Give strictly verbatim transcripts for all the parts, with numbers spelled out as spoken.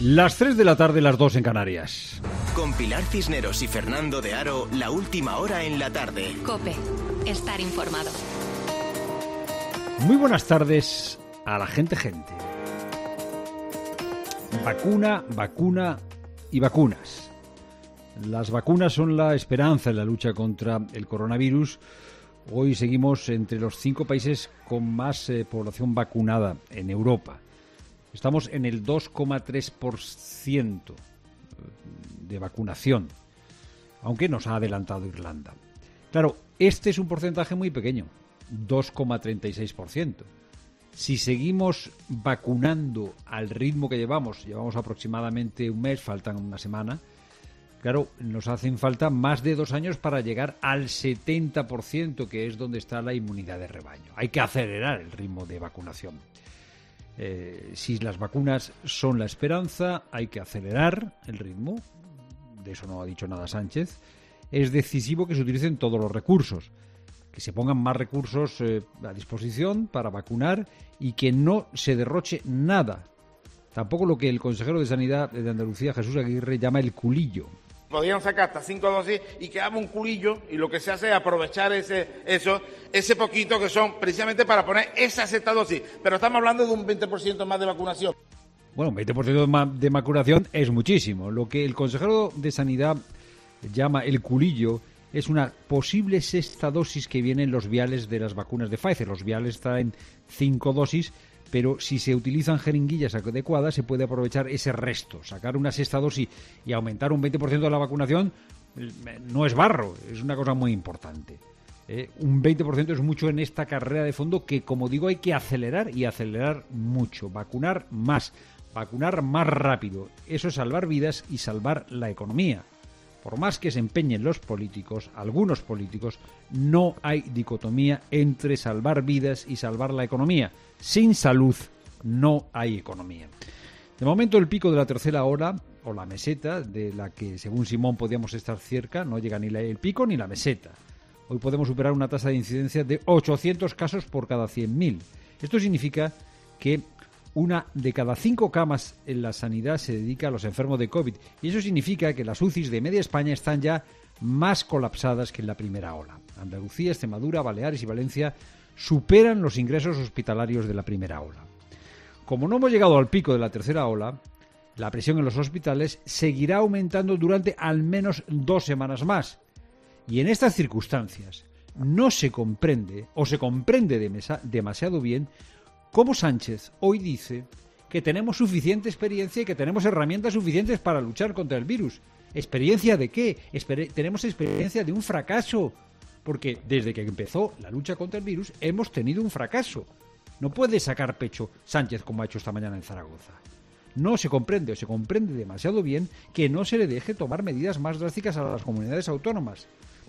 Las tres de la tarde, las dos en Canarias. Con Pilar Cisneros y Fernando de Aro, la última hora en la tarde. COPE, estar informado. Muy buenas tardes a la gente gente. Vacuna, vacuna y vacunas. Las vacunas son la esperanza en la lucha contra el coronavirus. Hoy seguimos entre los cinco países con más eh, población vacunada en Europa. Estamos en el dos coma tres por ciento de vacunación, aunque nos ha adelantado Irlanda. Claro, este es un porcentaje muy pequeño, dos coma treinta y seis por ciento. Si seguimos vacunando al ritmo que llevamos, llevamos aproximadamente un mes, faltan una semana, claro, nos hacen falta más de dos años para llegar al setenta por ciento, que es donde está la inmunidad de rebaño. Hay que acelerar el ritmo de vacunación. Eh, si las vacunas son la esperanza, hay que acelerar el ritmo. De eso no ha dicho nada Sánchez. Es decisivo que se utilicen todos los recursos, que se pongan más recursos eh, a disposición para vacunar y que no se derroche nada. Tampoco lo que el consejero de Sanidad de Andalucía, Jesús Aguirre, llama el culillo. Podrían sacar hasta cinco dosis y quedamos un culillo, y lo que se hace es aprovechar ese eso ese poquito que son precisamente para poner esa sexta dosis. Pero estamos hablando de un veinte por ciento más de vacunación. Bueno, un veinte por ciento más de vacunación es muchísimo. Lo que el consejero de Sanidad llama el culillo es una posible sexta dosis que viene en los viales de las vacunas de Pfizer. Los viales traen cinco dosis, pero si se utilizan jeringuillas adecuadas se puede aprovechar ese resto. Sacar una sexta dosis y aumentar un veinte por ciento de la vacunación no es barro, es una cosa muy importante. Eh, un veinte por ciento es mucho en esta carrera de fondo que, como digo, hay que acelerar y acelerar mucho. Vacunar más, vacunar más rápido. Eso es salvar vidas y salvar la economía. Por más que se empeñen los políticos, algunos políticos, no hay dicotomía entre salvar vidas y salvar la economía. Sin salud no hay economía. De momento el pico de la tercera ola, o la meseta, de la que según Simón podíamos estar cerca, no llega ni el pico ni la meseta. Hoy podemos superar una tasa de incidencia de ochocientos casos por cada cien mil. Esto significa que una de cada cinco camas en la sanidad se dedica a los enfermos de COVID. Y eso significa que las U C Is de media España están ya más colapsadas que en la primera ola. Andalucía, Extremadura, Baleares y Valencia superan los ingresos hospitalarios de la primera ola. Como no hemos llegado al pico de la tercera ola, la presión en los hospitales seguirá aumentando durante al menos dos semanas más. Y en estas circunstancias no se comprende, o se comprende demasiado bien, cómo Sánchez hoy dice que tenemos suficiente experiencia y que tenemos herramientas suficientes para luchar contra el virus. ¿Experiencia de qué? Esper- tenemos experiencia de un fracaso, porque desde que empezó la lucha contra el virus hemos tenido un fracaso. No puede sacar pecho Sánchez como ha hecho esta mañana en Zaragoza. No se comprende o se comprende demasiado bien que no se le deje tomar medidas más drásticas a las comunidades autónomas.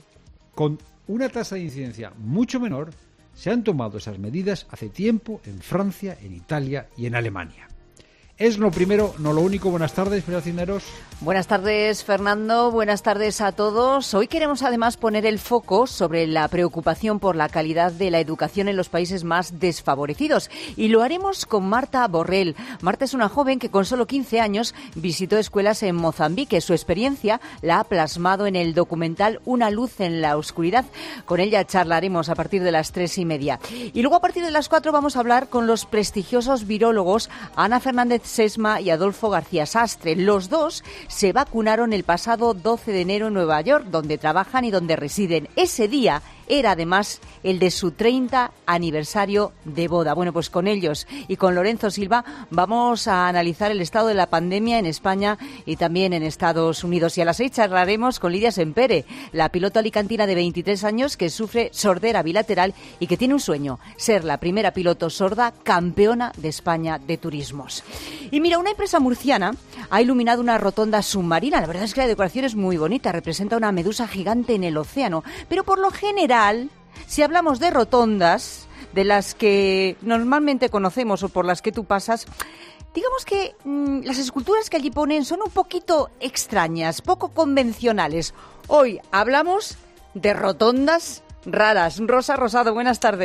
Con una tasa de incidencia mucho menor, se han tomado esas medidas hace tiempo en Francia, en Italia y en Alemania. Es lo primero, no lo único. Buenas tardes, Pilar Cisneros. Buenas tardes, Fernando. Buenas tardes a todos. Hoy queremos además poner el foco sobre la preocupación por la calidad de la educación en los países más desfavorecidos. Y lo haremos con Marta Borrell. Marta es una joven que con solo quince años visitó escuelas en Mozambique. Su experiencia la ha plasmado en el documental Una luz en la oscuridad. Con ella charlaremos a partir de las tres y media. Y luego a partir de las cuatro vamos a hablar con los prestigiosos virólogos Ana Fernández Sesma y Adolfo García Sastre. Los dos se vacunaron el pasado doce de enero en Nueva York, donde trabajan y donde residen. Ese día era además el de su treinta aniversario de boda. Bueno, pues con ellos y con Lorenzo Silva vamos a analizar el estado de la pandemia en España y también en Estados Unidos. Y a las seis charlaremos con Lidia Sempere, la pilota alicantina de veintitrés años que sufre sordera bilateral y que tiene un sueño: ser la primera piloto sorda campeona de España de turismos. Y mira, una empresa murciana ha iluminado una rotonda submarina. La verdad es que la decoración es muy bonita, representa una medusa gigante en el océano, pero por lo general, si hablamos de rotondas, de las que normalmente conocemos o por las que tú pasas, digamos que mmm, las esculturas que allí ponen son un poquito extrañas, poco convencionales. Hoy hablamos de rotondas raras. Rosa Rosado, buenas tardes.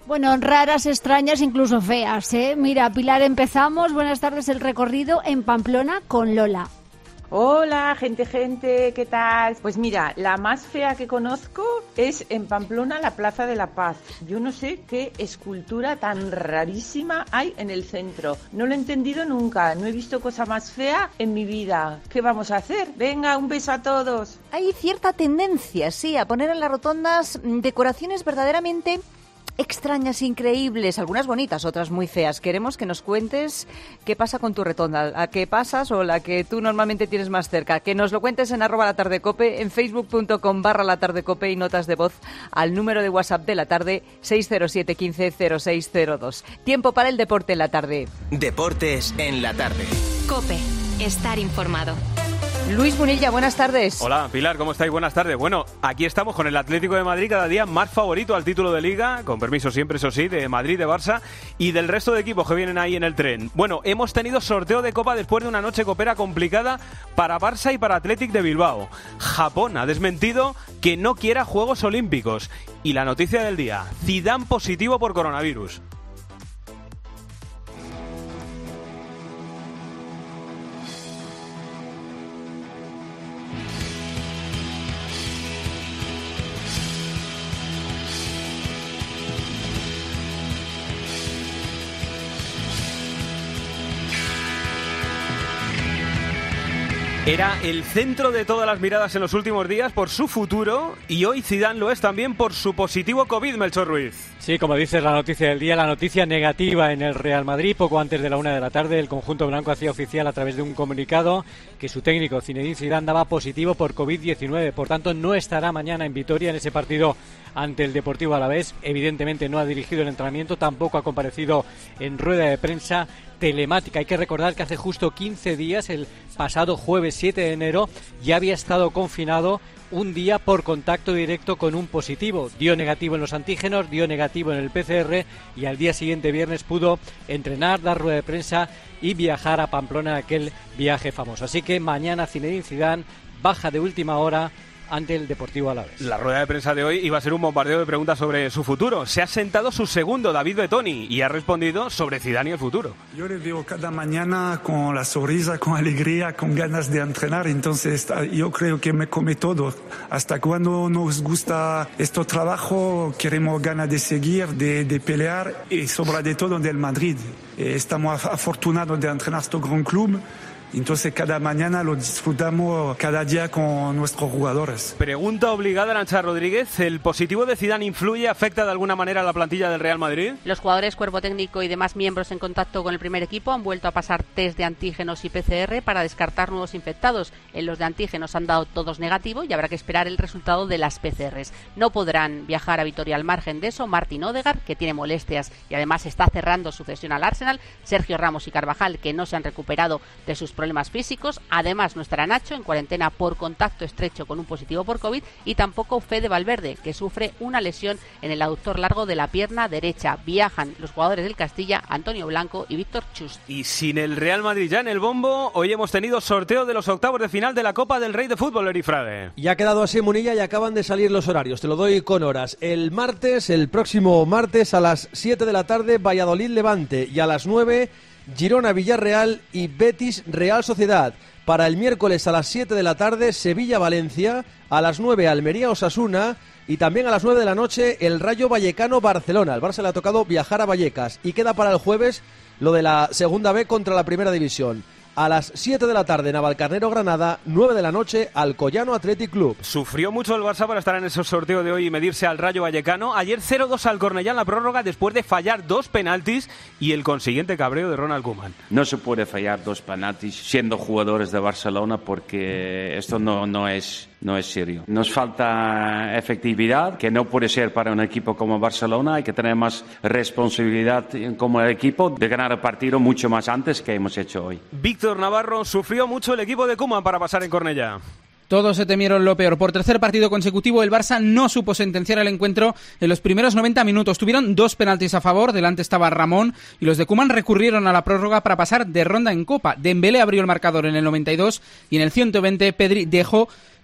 Bueno, raras, extrañas, incluso feas, ¿eh? Mira, Pilar, empezamos. Buenas tardes, el recorrido en Pamplona con Lola. Hola, gente, gente, ¿qué tal? Pues mira, la más fea que conozco es en Pamplona, la Plaza de la Paz. Yo no sé qué escultura tan rarísima hay en el centro. No lo he entendido nunca, no he visto cosa más fea en mi vida. ¿Qué vamos a hacer? Venga, un beso a todos. Hay cierta tendencia, sí, a poner en las rotondas decoraciones verdaderamente extrañas, increíbles, algunas bonitas, otras muy feas. Queremos que nos cuentes qué pasa con tu rotonda, a qué pasas o la que tú normalmente tienes más cerca. Que nos lo cuentes en arroba la tarde cope, en facebook.com barra la tarde cope y notas de voz al número de WhatsApp de la tarde seis cero siete uno cinco cero seis cero dos. Tiempo para el deporte en la tarde. Deportes en la tarde. Cope, estar informado. Luis Munilla, buenas tardes. Hola, Pilar, ¿cómo estáis? Buenas tardes. Bueno, aquí estamos con el Atlético de Madrid cada día más favorito al título de Liga, con permiso siempre, eso sí, de Madrid, de Barça y del resto de equipos que vienen ahí en el tren. Bueno, hemos tenido sorteo de Copa después de una noche copera complicada para Barça y para Athletic de Bilbao. Japón ha desmentido que no quiera Juegos Olímpicos. Y la noticia del día, Zidane positivo por coronavirus. Era el centro de todas las miradas en los últimos días por su futuro y hoy Zidane lo es también por su positivo COVID, Melchor Ruiz. Sí, como dices, la noticia del día, la noticia negativa en el Real Madrid. Poco antes de la una de la tarde, el conjunto blanco hacía oficial a través de un comunicado que su técnico Zinedine Zidane daba positivo por covid diecinueve. Por tanto, no estará mañana en Vitoria en ese partido ante el Deportivo Alavés. Evidentemente no ha dirigido el entrenamiento, tampoco ha comparecido en rueda de prensa telemática. Hay que recordar que hace justo quince días, el pasado jueves siete de enero, ya había estado confinado un día por contacto directo con un positivo. Dio negativo en los antígenos, dio negativo en el P C R y al día siguiente, viernes, pudo entrenar, dar rueda de prensa y viajar a Pamplona, aquel viaje famoso. Así que mañana Zinedine Zidane baja de última hora ante el Deportivo Alavés. La rueda de prensa de hoy iba a ser un bombardeo de preguntas sobre su futuro. Se ha sentado su segundo, David Betoni, y ha respondido sobre Zidane y el futuro. Yo le veo cada mañana con la sonrisa, con alegría, con ganas de entrenar, entonces yo creo que me come todo. Hasta cuando nos gusta este trabajo, queremos ganas de seguir, de, de pelear y sobre todo del Madrid. Estamos afortunados de entrenar este gran club. Entonces cada mañana lo disfrutamos cada día con nuestros jugadores. Pregunta obligada a Arancha Rodríguez. ¿El positivo de Zidane influye, afecta de alguna manera a la plantilla del Real Madrid? Los jugadores, cuerpo técnico y demás miembros en contacto con el primer equipo han vuelto a pasar test de antígenos y P C R para descartar nuevos infectados. En los de antígenos han dado todos negativo y habrá que esperar el resultado de las P C Rs. No podrán viajar a Vitoria al margen de eso Martín Odegaard, que tiene molestias y además está cerrando su cesión al Arsenal, Sergio Ramos y Carvajal, que no se han recuperado de sus problemas físicos. Además no estará Nacho, en cuarentena por contacto estrecho con un positivo por COVID, y tampoco Fede Valverde, que sufre una lesión en el aductor largo de la pierna derecha. Viajan los jugadores del Castilla, Antonio Blanco y Víctor Chust. Y sin el Real Madrid ya en el bombo, hoy hemos tenido sorteo de los octavos de final de la Copa del Rey de Fútbol, Erifrade. Y ha quedado así, Munilla, y acaban de salir los horarios, te lo doy con horas. El martes, el próximo martes a las siete de la tarde, Valladolid-Levante, y a las nueve, Girona-Villarreal y Betis-Real Sociedad. Para el miércoles a las siete de la tarde, Sevilla-Valencia, a las nueve, Almería-Osasuna, y también a las nueve de la noche, el Rayo Vallecano-Barcelona. Al Barça le ha tocado viajar a Vallecas, y queda para el jueves lo de la Segunda B contra la Primera División. A las siete de la tarde, Navalcarnero Granada, nueve de la noche, Alcoyano Athletic Club. Sufrió mucho el Barça para estar en ese sorteo de hoy y medirse al Rayo Vallecano. Ayer cero dos al Cornellá en la prórroga después de fallar dos penaltis y el consiguiente cabreo de Ronald Koeman. No se puede fallar dos penaltis siendo jugadores de Barcelona porque esto no, no es... no es serio. Nos falta efectividad, que no puede ser para un equipo como Barcelona. Hay que tener más responsabilidad como equipo de ganar el partido mucho más antes que hemos hecho hoy. Víctor Navarro, sufrió mucho el equipo de Koeman para pasar en Cornellá. Todos se temieron lo peor. Por tercer partido consecutivo, el Barça no supo sentenciar el encuentro en los primeros noventa minutos. Tuvieron dos penaltis a favor, delante estaba Ramón, y los de Koeman recurrieron a la prórroga para pasar de ronda en Copa. Dembélé abrió el marcador en el noventa y dos y en el ciento veinte Pedri dejó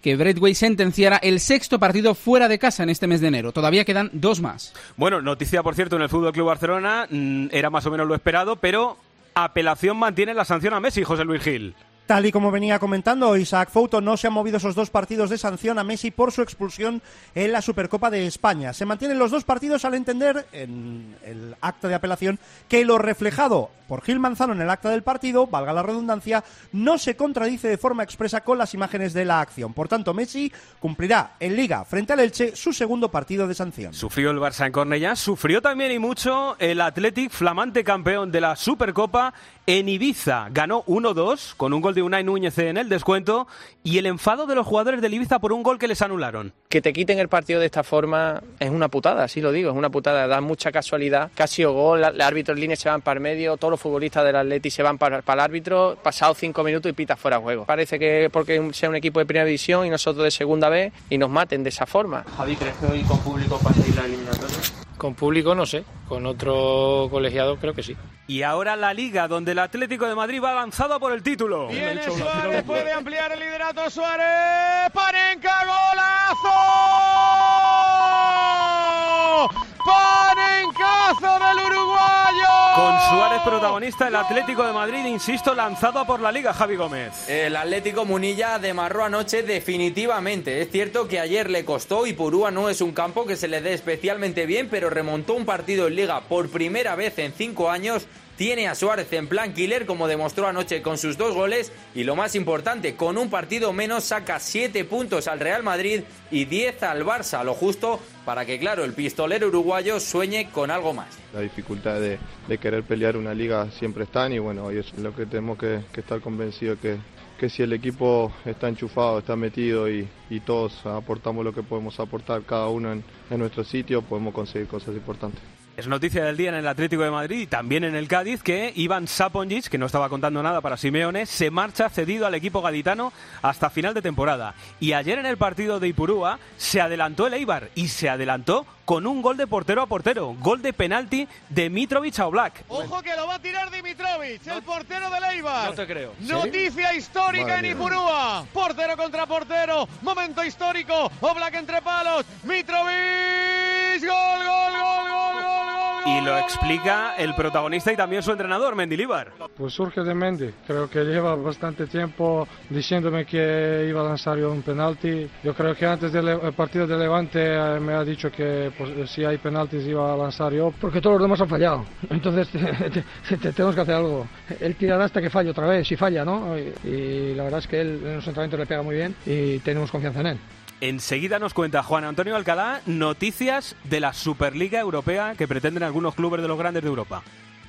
que Braithwaite sentenciara el sexto partido fuera de casa en este mes de enero. Todavía quedan dos más. Bueno, noticia por cierto en el F C Barcelona, mmm, era más o menos lo esperado, pero apelación mantiene la sanción a Messi, José Luis Gil. Tal y como venía comentando Isaac Fouto, no se han movido esos dos partidos de sanción a Messi por su expulsión en la Supercopa de España. Se mantienen los dos partidos al entender en el acta de apelación que lo reflejado por Gil Manzano en el acta del partido, valga la redundancia, no se contradice de forma expresa con las imágenes de la acción. Por tanto, Messi cumplirá en Liga frente al Elche su segundo partido de sanción. Sufrió el Barça en Cornellá, sufrió también y mucho el Athletic, flamante campeón de la Supercopa en Ibiza. Ganó uno dos con un gol de Unai Núñez en el descuento y el enfado de los jugadores del Ibiza por un gol que les anularon. Que te quiten el partido de esta forma es una putada, así lo digo, es una putada, da mucha casualidad. Casi o gol, el árbitro en línea se van para el medio, todos los futbolistas del Atleti se van para, para el árbitro, pasados cinco minutos y pita fuera de juego. Parece que porque sea un equipo de primera división y nosotros de segunda B y nos maten de esa forma. Javi, ¿crees que hoy con público pasa la eliminatoria? Con público no sé, con otro colegiado creo que sí. Y ahora la Liga, donde el Atlético de Madrid va lanzado por el título. Viene Suárez, puede ampliar el liderato Suárez. ¡Panenka, golazo! ¡Panencazo del uruguayo! Con Suárez protagonista, el Atlético de Madrid, insisto, lanzado por la Liga, Javi Gómez. El Atlético Munilla demarró anoche definitivamente. Es cierto que ayer le costó y Purúa no es un campo que se le dé especialmente bien, pero remontó un partido en Liga por primera vez en cinco años. Tiene a Suárez en plan killer, como demostró anoche con sus dos goles, y lo más importante, con un partido menos saca siete puntos al Real Madrid y diez al Barça, lo justo para que, claro, el pistolero uruguayo sueñe con algo más. La dificultad de, de querer pelear una liga siempre está, y bueno, hoy es lo que tenemos que, que estar convencidos que, que si el equipo está enchufado, está metido y, y todos aportamos lo que podemos aportar, cada uno en, en nuestro sitio, podemos conseguir cosas importantes. Es noticia del día en el Atlético de Madrid y también en el Cádiz que Ivan Saponjic, que no estaba contando nada para Simeone, se marcha cedido al equipo gaditano hasta final de temporada. Y ayer en el partido de Ipurúa se adelantó el Eibar y se adelantó con un gol de portero a portero, gol de penalti de Mitrovic a Oblak. Ojo que lo va a tirar Dimitrovic, el portero del Eibar. No te creo. Noticia ¿Sí? histórica en Ipurúa. Portero contra portero, momento histórico. Oblak entre palos, Mitrovic, gol, gol, gol, gol, gol. Y lo explica el protagonista y también su entrenador, Mendilibar. Pues surge de Mendy. Creo que lleva bastante tiempo diciéndome que iba a lanzar yo un penalti. Yo creo que antes del partido de Levante eh, me ha dicho que pues, si hay penaltis iba a lanzar yo, porque todos los demás han fallado. Entonces te, te, te, tenemos que hacer algo. Él tirará hasta que falle otra vez, si falla, ¿no? Y, y la verdad es que él en los entrenamientos le pega muy bien y tenemos confianza en él. Enseguida nos cuenta Juan Antonio Alcalá noticias de la Superliga Europea que pretenden algunos clubes de los grandes de Europa.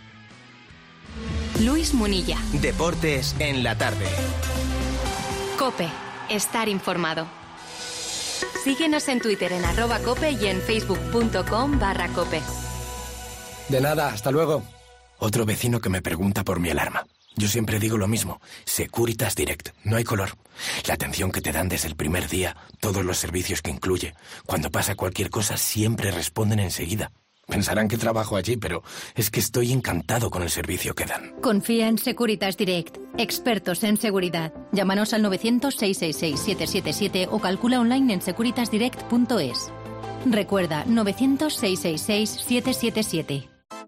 Luis Munilla. Deportes en la tarde. COPE. Estar informado. Síguenos en Twitter en arroba cope y en facebook.com barra cope. De nada, hasta luego. Otro vecino que me pregunta por mi alarma. Yo siempre digo lo mismo, Securitas Direct, no hay color. La atención que te dan desde el primer día, todos los servicios que incluye. Cuando pasa cualquier cosa siempre responden enseguida. Pensarán que trabajo allí, pero es que estoy encantado con el servicio que dan. Confía en Securitas Direct, expertos en seguridad. Llámanos al novecientos, seiscientos sesenta y seis, siete siete siete o calcula online en securitas direct punto es. Recuerda, novecientos, seiscientos sesenta y seis, siete siete siete.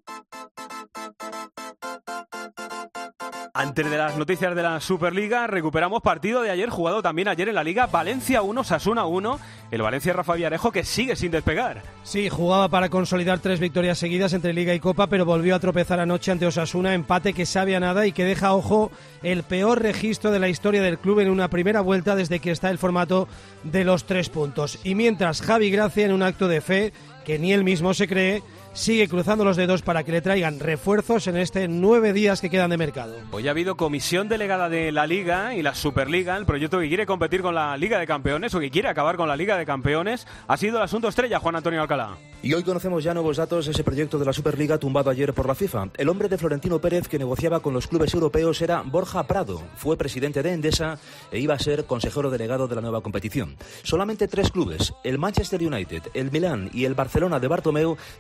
Antes de las noticias de la Superliga, recuperamos partido de ayer, jugado también ayer en la Liga. Valencia uno, Osasuna uno. El Valencia Rafa Villarejo que sigue sin despegar. Sí, jugaba para consolidar tres victorias seguidas entre Liga y Copa, pero volvió a tropezar anoche ante Osasuna, empate que sabe a nada y que deja, ojo, el peor registro de la historia del club en una primera vuelta desde que está el formato de los tres puntos. Y mientras Javi Gracia, en un acto de fe que ni él mismo se cree, sigue cruzando los dedos para que le traigan refuerzos en este nueve días que quedan de mercado. Hoy ha habido comisión delegada de la Liga y la Superliga, el proyecto que quiere competir con la Liga de Campeones o que quiere acabar con la Liga de Campeones. Ha sido el asunto estrella, Juan Antonio Alcalá. Y hoy conocemos ya nuevos datos de ese proyecto de la Superliga tumbado ayer por la FIFA. El hombre de Florentino Pérez que negociaba con los clubes europeos era Borja Prado. Fue presidente de Endesa e iba a ser consejero delegado de la nueva competición. Solamente tres clubes, el Manchester United, el Milán y el Barcelona de Bartomeu, dieron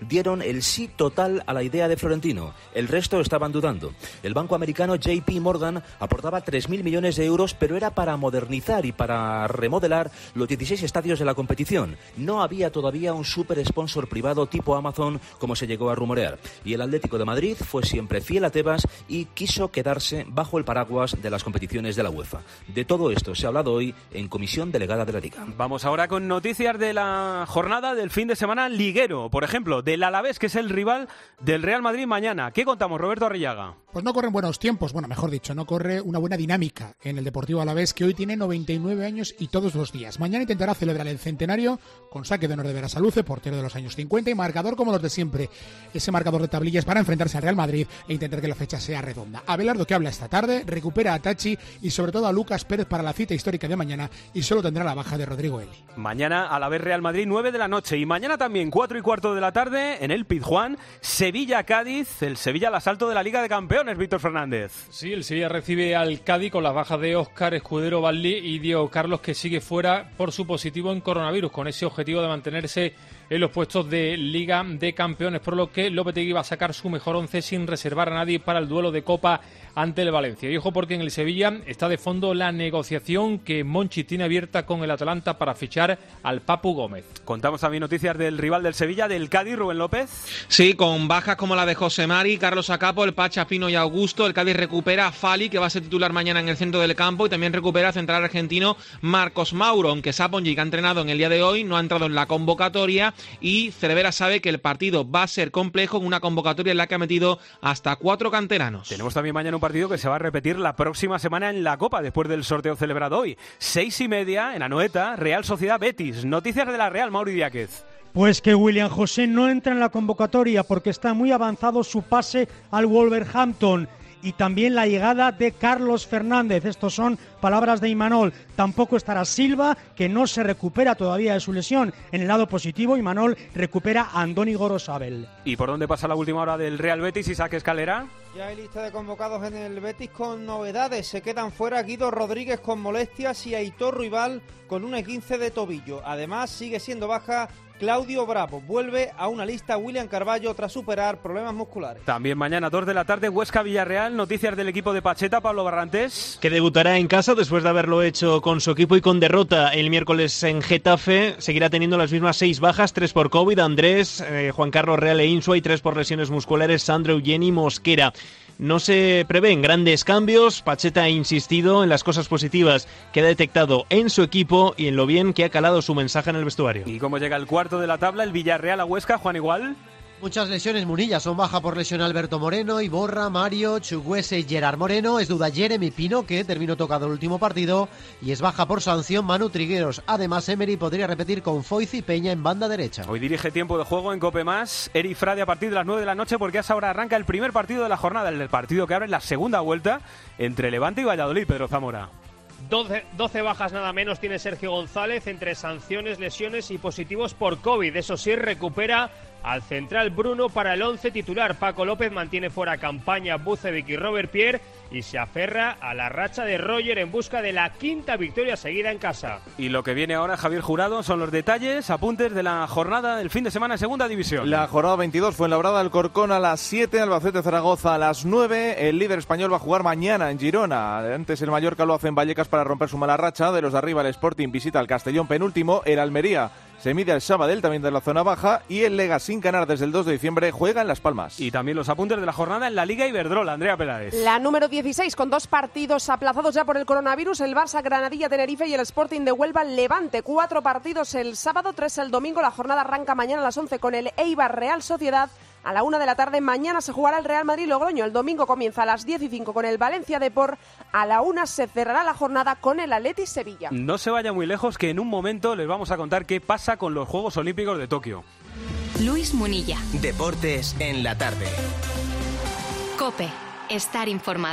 el sí total a la idea de Florentino. El resto estaban dudando. El banco americano J P Morgan aportaba tres mil millones de euros, pero era para modernizar y para remodelar los dieciséis estadios de la competición. No había todavía un super sponsor privado tipo Amazon, como se llegó a rumorear. Y el Atlético de Madrid fue siempre fiel a Tebas y quiso quedarse bajo el paraguas de las competiciones de la UEFA. De todo esto se ha hablado hoy en Comisión Delegada de la Liga. Vamos ahora con noticias de la jornada del fin de semana liguero. Por ejemplo, del Alavés, que es el rival del Real Madrid mañana. ¿Qué contamos, Roberto Arrillaga? Pues no corren buenos tiempos, bueno, mejor dicho, no corre una buena dinámica en el Deportivo Alavés, que hoy tiene noventa y nueve años y todos los días. Mañana intentará celebrar el centenario con saque de honor de Berasaluce, portero de los años cincuenta, y marcador como los de siempre. Ese marcador de tablillas para enfrentarse al Real Madrid e intentar que la fecha sea redonda. Abelardo, que habla esta tarde, recupera a Tachi y sobre todo a Lucas Pérez para la cita histórica de mañana, y solo tendrá la baja de Rodrigo Eli. Mañana Alavés Real Madrid, nueve de la noche, y mañana también cuatro y cuarto de la tarde en el Pizjuán, Sevilla-Cádiz, el Sevilla al asalto de la Liga de Campeones, Víctor Fernández. Sí, el Sevilla recibe al Cádiz con las bajas de Óscar, Escudero, Valli y Diego Carlos, que sigue fuera por su positivo en coronavirus, con ese objetivo de mantenerse en los puestos de Liga de Campeones, por lo que Lopetegui va a sacar su mejor once sin reservar a nadie para el duelo de Copa ante el Valencia. Y ojo, porque en el Sevilla está de fondo la negociación que Monchi tiene abierta con el Atalanta para fichar al Papu Gómez. Contamos también noticias del rival del Sevilla, del Cádiz, Rubén López. Sí, con bajas como la de José Mari, Carlos Acapo, el Pacha, Pino y Augusto. El Cádiz recupera a Fali, que va a ser titular mañana en el centro del campo, y también recupera al central argentino Marcos Mauro, aunque Saponji, que ha entrenado en el día de hoy, no ha entrado en la convocatoria, y Cervera sabe que el partido va a ser complejo, en una convocatoria en la que ha metido hasta cuatro canteranos. Tenemos también mañana un partido que se va a repetir la próxima semana en la Copa, después del sorteo celebrado hoy. Seis y media en Anoeta, Real Sociedad Betis. Noticias de la Real, Mauri Diáquez. Pues que William José no entra en la convocatoria porque está muy avanzado su pase al Wolverhampton. Y también la llegada de Carlos Fernández. Estos son palabras de Imanol. Tampoco estará Silva, que no se recupera todavía de su lesión. En el lado positivo, Imanol recupera a Andoni Gorosabel. ¿Y por dónde pasa la última hora del Real Betis, Isaac Escalera? Ya hay lista de convocados en el Betis con novedades. Se quedan fuera Guido Rodríguez con molestias y Aitor Ruibal con un esguince de tobillo. Además, sigue siendo baja Claudio Bravo. Vuelve a una lista William Carballo tras superar problemas musculares. También mañana, dos de la tarde, Huesca-Villarreal. Noticias del equipo de Pacheta, Pablo Barrantes. Que debutará en casa después de haberlo hecho con su equipo y con derrota el miércoles en Getafe. Seguirá teniendo las mismas seis bajas, tres por COVID, Andrés, eh, Juan Carlos Real e Insua, y tres por lesiones musculares, Sandro, Eugeni, Mosquera. No se prevén grandes cambios. Pacheta ha insistido en las cosas positivas que ha detectado en su equipo y en lo bien que ha calado su mensaje en el vestuario. ¿Y cómo llega el cuarto de la tabla, el Villarreal a Huesca, Juan Igual? Muchas lesiones, Munilla. Son baja por lesión Alberto Moreno, Iborra, Mario, Chuguese y Gerard Moreno. Es duda Jeremy Pino, que terminó tocado el último partido. Y es baja por sanción Manu Trigueros. Además, Emery podría repetir con Foyz y Peña en banda derecha. Hoy dirige Tiempo de Juego en Cope Más Eri Frade a partir de las nueve de la noche, porque a esa hora arranca el primer partido de la jornada, el partido que abre la segunda vuelta entre Levante y Valladolid. Pedro Zamora. doce, doce bajas nada menos tiene Sergio González entre sanciones, lesiones y positivos por COVID. Eso sí, recupera al central Bruno para el once titular. Paco López mantiene fuera Campaña, Bucevic y Robert Pierre, y se aferra a la racha de Roger en busca de la quinta victoria seguida en casa. Y lo que viene ahora, Javier Jurado, son los detalles, apuntes de la jornada del fin de semana en Segunda División. La jornada veintidós fue en Labrada, Alcorcón a las siete, Albacete Zaragoza a las nueve. El líder español va a jugar mañana en Girona. Antes el Mallorca lo hace en Vallecas para romper su mala racha. De los de arriba, el Sporting visita al Castellón penúltimo. El Almería se mide al Sabadell, también de la zona baja, y el Lega, sin ganar desde el dos de diciembre, juega en Las Palmas. Y también los apuntes de la jornada en la Liga Iberdrola, Andrea Peláez. La número dieciséis, con dos partidos aplazados ya por el coronavirus, el Barça, Granadilla, Tenerife y el Sporting de Huelva, Levante. Cuatro partidos el sábado, tres el domingo. La jornada arranca mañana a las once con el Eibar Real Sociedad. A la una de la tarde mañana se jugará el Real Madrid-Logroño. El domingo comienza a las diez y cinco con el Valencia Depor. A la una se cerrará la jornada con el Athletic Sevilla. No se vaya muy lejos, que en un momento les vamos a contar qué pasa con los Juegos Olímpicos de Tokio. Luis Munilla. Deportes en la tarde. COPE. Estar informado.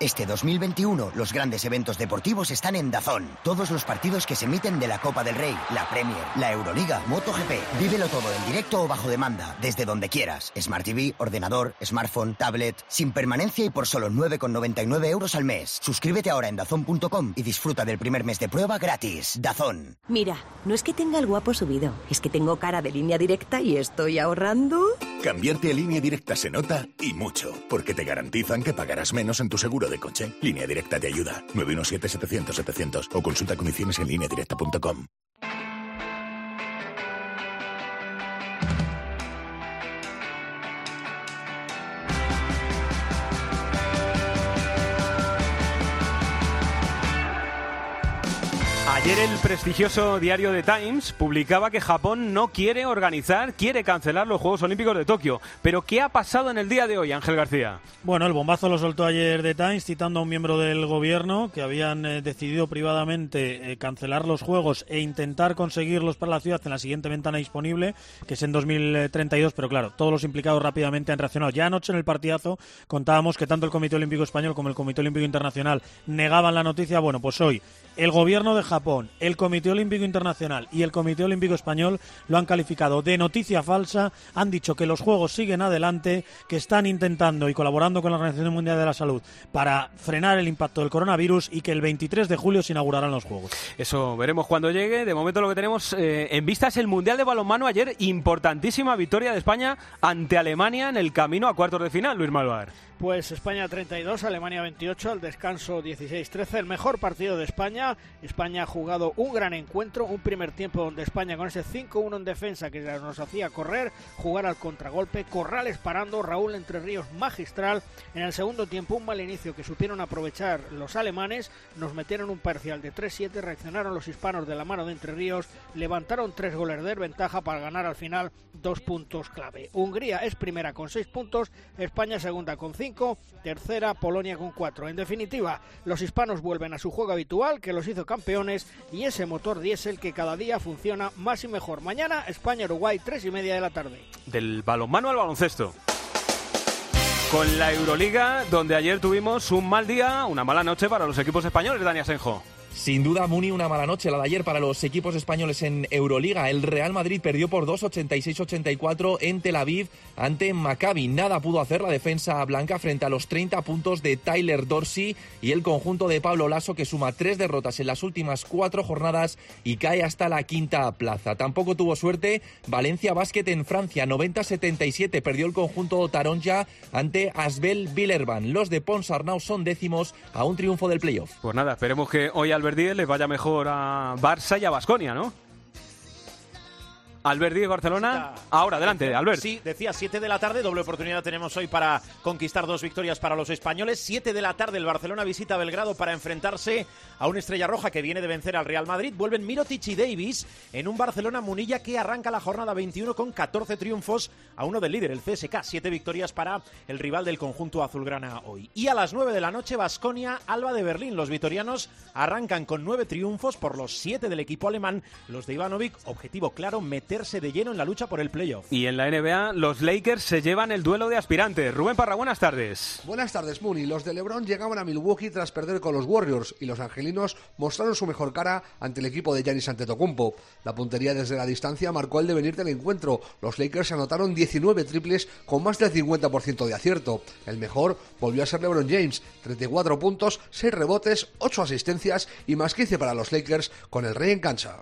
Este dos mil veintiuno, los grandes eventos deportivos están en DAZN. Todos los partidos que se emiten de la Copa del Rey, la Premier, la Euroliga, MotoGP. Vívelo todo en directo o bajo demanda, desde donde quieras. Smart T V, ordenador, smartphone, tablet, sin permanencia y por solo nueve con noventa y nueve euros al mes. Suscríbete ahora en dazón punto com y disfruta del primer mes de prueba gratis. DAZN. Mira, no es que tenga el guapo subido, es que tengo cara de Línea Directa y estoy ahorrando. Cambiarte a Línea Directa se nota y mucho, porque te garantizan que pagarás menos en tu seguro de coche. Línea Directa te ayuda. nueve uno siete, setecientos, setecientos o consulta condiciones en línea directa punto com. Ayer el prestigioso diario The Times publicaba que Japón no quiere organizar, quiere cancelar los Juegos Olímpicos de Tokio. Pero ¿qué ha pasado en el día de hoy, Ángel García? Bueno, el bombazo lo soltó ayer The Times citando a un miembro del gobierno que habían eh, decidido privadamente eh, cancelar los Juegos e intentar conseguirlos para la ciudad en la siguiente ventana disponible, que es en dos mil treinta y dos, pero claro, todos los implicados rápidamente han reaccionado. Ya anoche en el partidazo contábamos que tanto el Comité Olímpico Español como el Comité Olímpico Internacional negaban la noticia. Bueno, pues hoy el gobierno de Japón, el Comité Olímpico Internacional y el Comité Olímpico Español lo han calificado de noticia falsa, han dicho que los Juegos siguen adelante, que están intentando y colaborando con la Organización Mundial de la Salud para frenar el impacto del coronavirus y que el veintitrés de julio se inaugurarán los Juegos. Eso veremos cuando llegue. De momento lo que tenemos eh, en vista es el Mundial de Balonmano. Ayer, importantísima victoria de España ante Alemania en el camino a cuartos de final, Luis Malvar. Pues España treinta y dos, Alemania veintiocho, al descanso dieciséis trece, el mejor partido de España. España ha jugado un gran encuentro, un primer tiempo donde España con ese cinco uno en defensa que nos hacía correr, jugar al contragolpe, Corrales parando, Raúl Entre Ríos magistral. En el segundo tiempo un mal inicio que supieron aprovechar los alemanes, nos metieron un parcial de tres siete, reaccionaron los hispanos de la mano de Entre Ríos, levantaron tres goles de ventaja para ganar al final dos puntos clave. Hungría es primera con seis puntos, España segunda con cinco, tercera Polonia con cuatro. En definitiva, los hispanos vuelven a su juego habitual que los hizo campeones y ese motor diésel que cada día funciona más y mejor. Mañana España-Uruguay, tres y media de la tarde. Del balonmano al baloncesto. Con la Euroliga, donde ayer tuvimos un mal día, una mala noche para los equipos españoles, Dani Asenjo. Sin duda, Muni, una mala noche la de ayer para los equipos españoles en Euroliga. El Real Madrid perdió por dos, ochenta y seis ochenta y cuatro en Tel Aviv ante Maccabi. Nada pudo hacer la defensa blanca frente a los treinta puntos de Tyler Dorsey y el conjunto de Pablo Laso, que suma tres derrotas en las últimas cuatro jornadas y cae hasta la quinta plaza. Tampoco tuvo suerte Valencia Basket en Francia. noventa setenta y siete perdió el conjunto Taronja ante Asbel Villerban. Los de Ponsarnau son décimos a un triunfo del playoff. Pues nada, esperemos que hoy Albert Díez les vaya mejor a Barça y a Baskonia, ¿no? Albert Díez, Barcelona. Ahora, adelante, Albert. Sí, decía siete de la tarde, doble oportunidad tenemos hoy para conquistar dos victorias para los españoles. siete de la tarde, el Barcelona visita Belgrado para enfrentarse a una Estrella Roja que viene de vencer al Real Madrid. Vuelven Mirotic y Davis en un Barcelona-Munilla que arranca la jornada veintiuno con catorce triunfos a uno del líder, el C S K. siete victorias para el rival del conjunto azulgrana hoy. Y a las nueve de la noche, Baskonia, Alba de Berlín. Los vitorianos arrancan con nueve triunfos por los siete del equipo alemán. Los de Ivanovic, objetivo claro, meter de lleno en la lucha por el playoff. Y en la N B A, los Lakers se llevan el duelo de aspirantes. Rubén Parra, buenas tardes. Buenas tardes, Muni. Los de LeBron llegaban a Milwaukee tras perder con los Warriors y los angelinos mostraron su mejor cara ante el equipo de Giannis Antetokounmpo. La puntería desde la distancia marcó el devenir del encuentro. Los Lakers anotaron diecinueve triples con más del cincuenta por ciento de acierto. El mejor volvió a ser LeBron James, treinta y cuatro puntos, seis rebotes, ocho asistencias y más quince para los Lakers con el rey en cancha.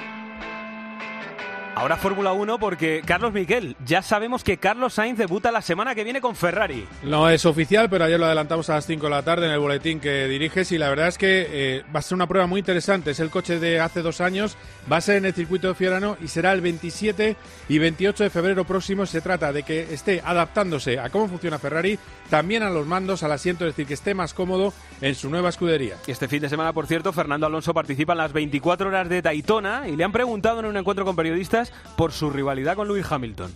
Ahora Fórmula uno porque, Carlos Miquel, ya sabemos que Carlos Sainz debuta la semana que viene con Ferrari. No es oficial, pero ayer lo adelantamos a las cinco de la tarde en el boletín que diriges y la verdad es que eh, va a ser una prueba muy interesante. Es el coche de hace dos años, va a ser en el circuito de Fiorano y será el veintisiete y veintiocho de febrero próximo. Se trata de que esté adaptándose a cómo funciona Ferrari, también a los mandos, al asiento, es decir, que esté más cómodo en su nueva escudería. Este fin de semana, por cierto, Fernando Alonso participa en las veinticuatro horas de Daytona y le han preguntado en un encuentro con periodistas por su rivalidad con Lewis Hamilton.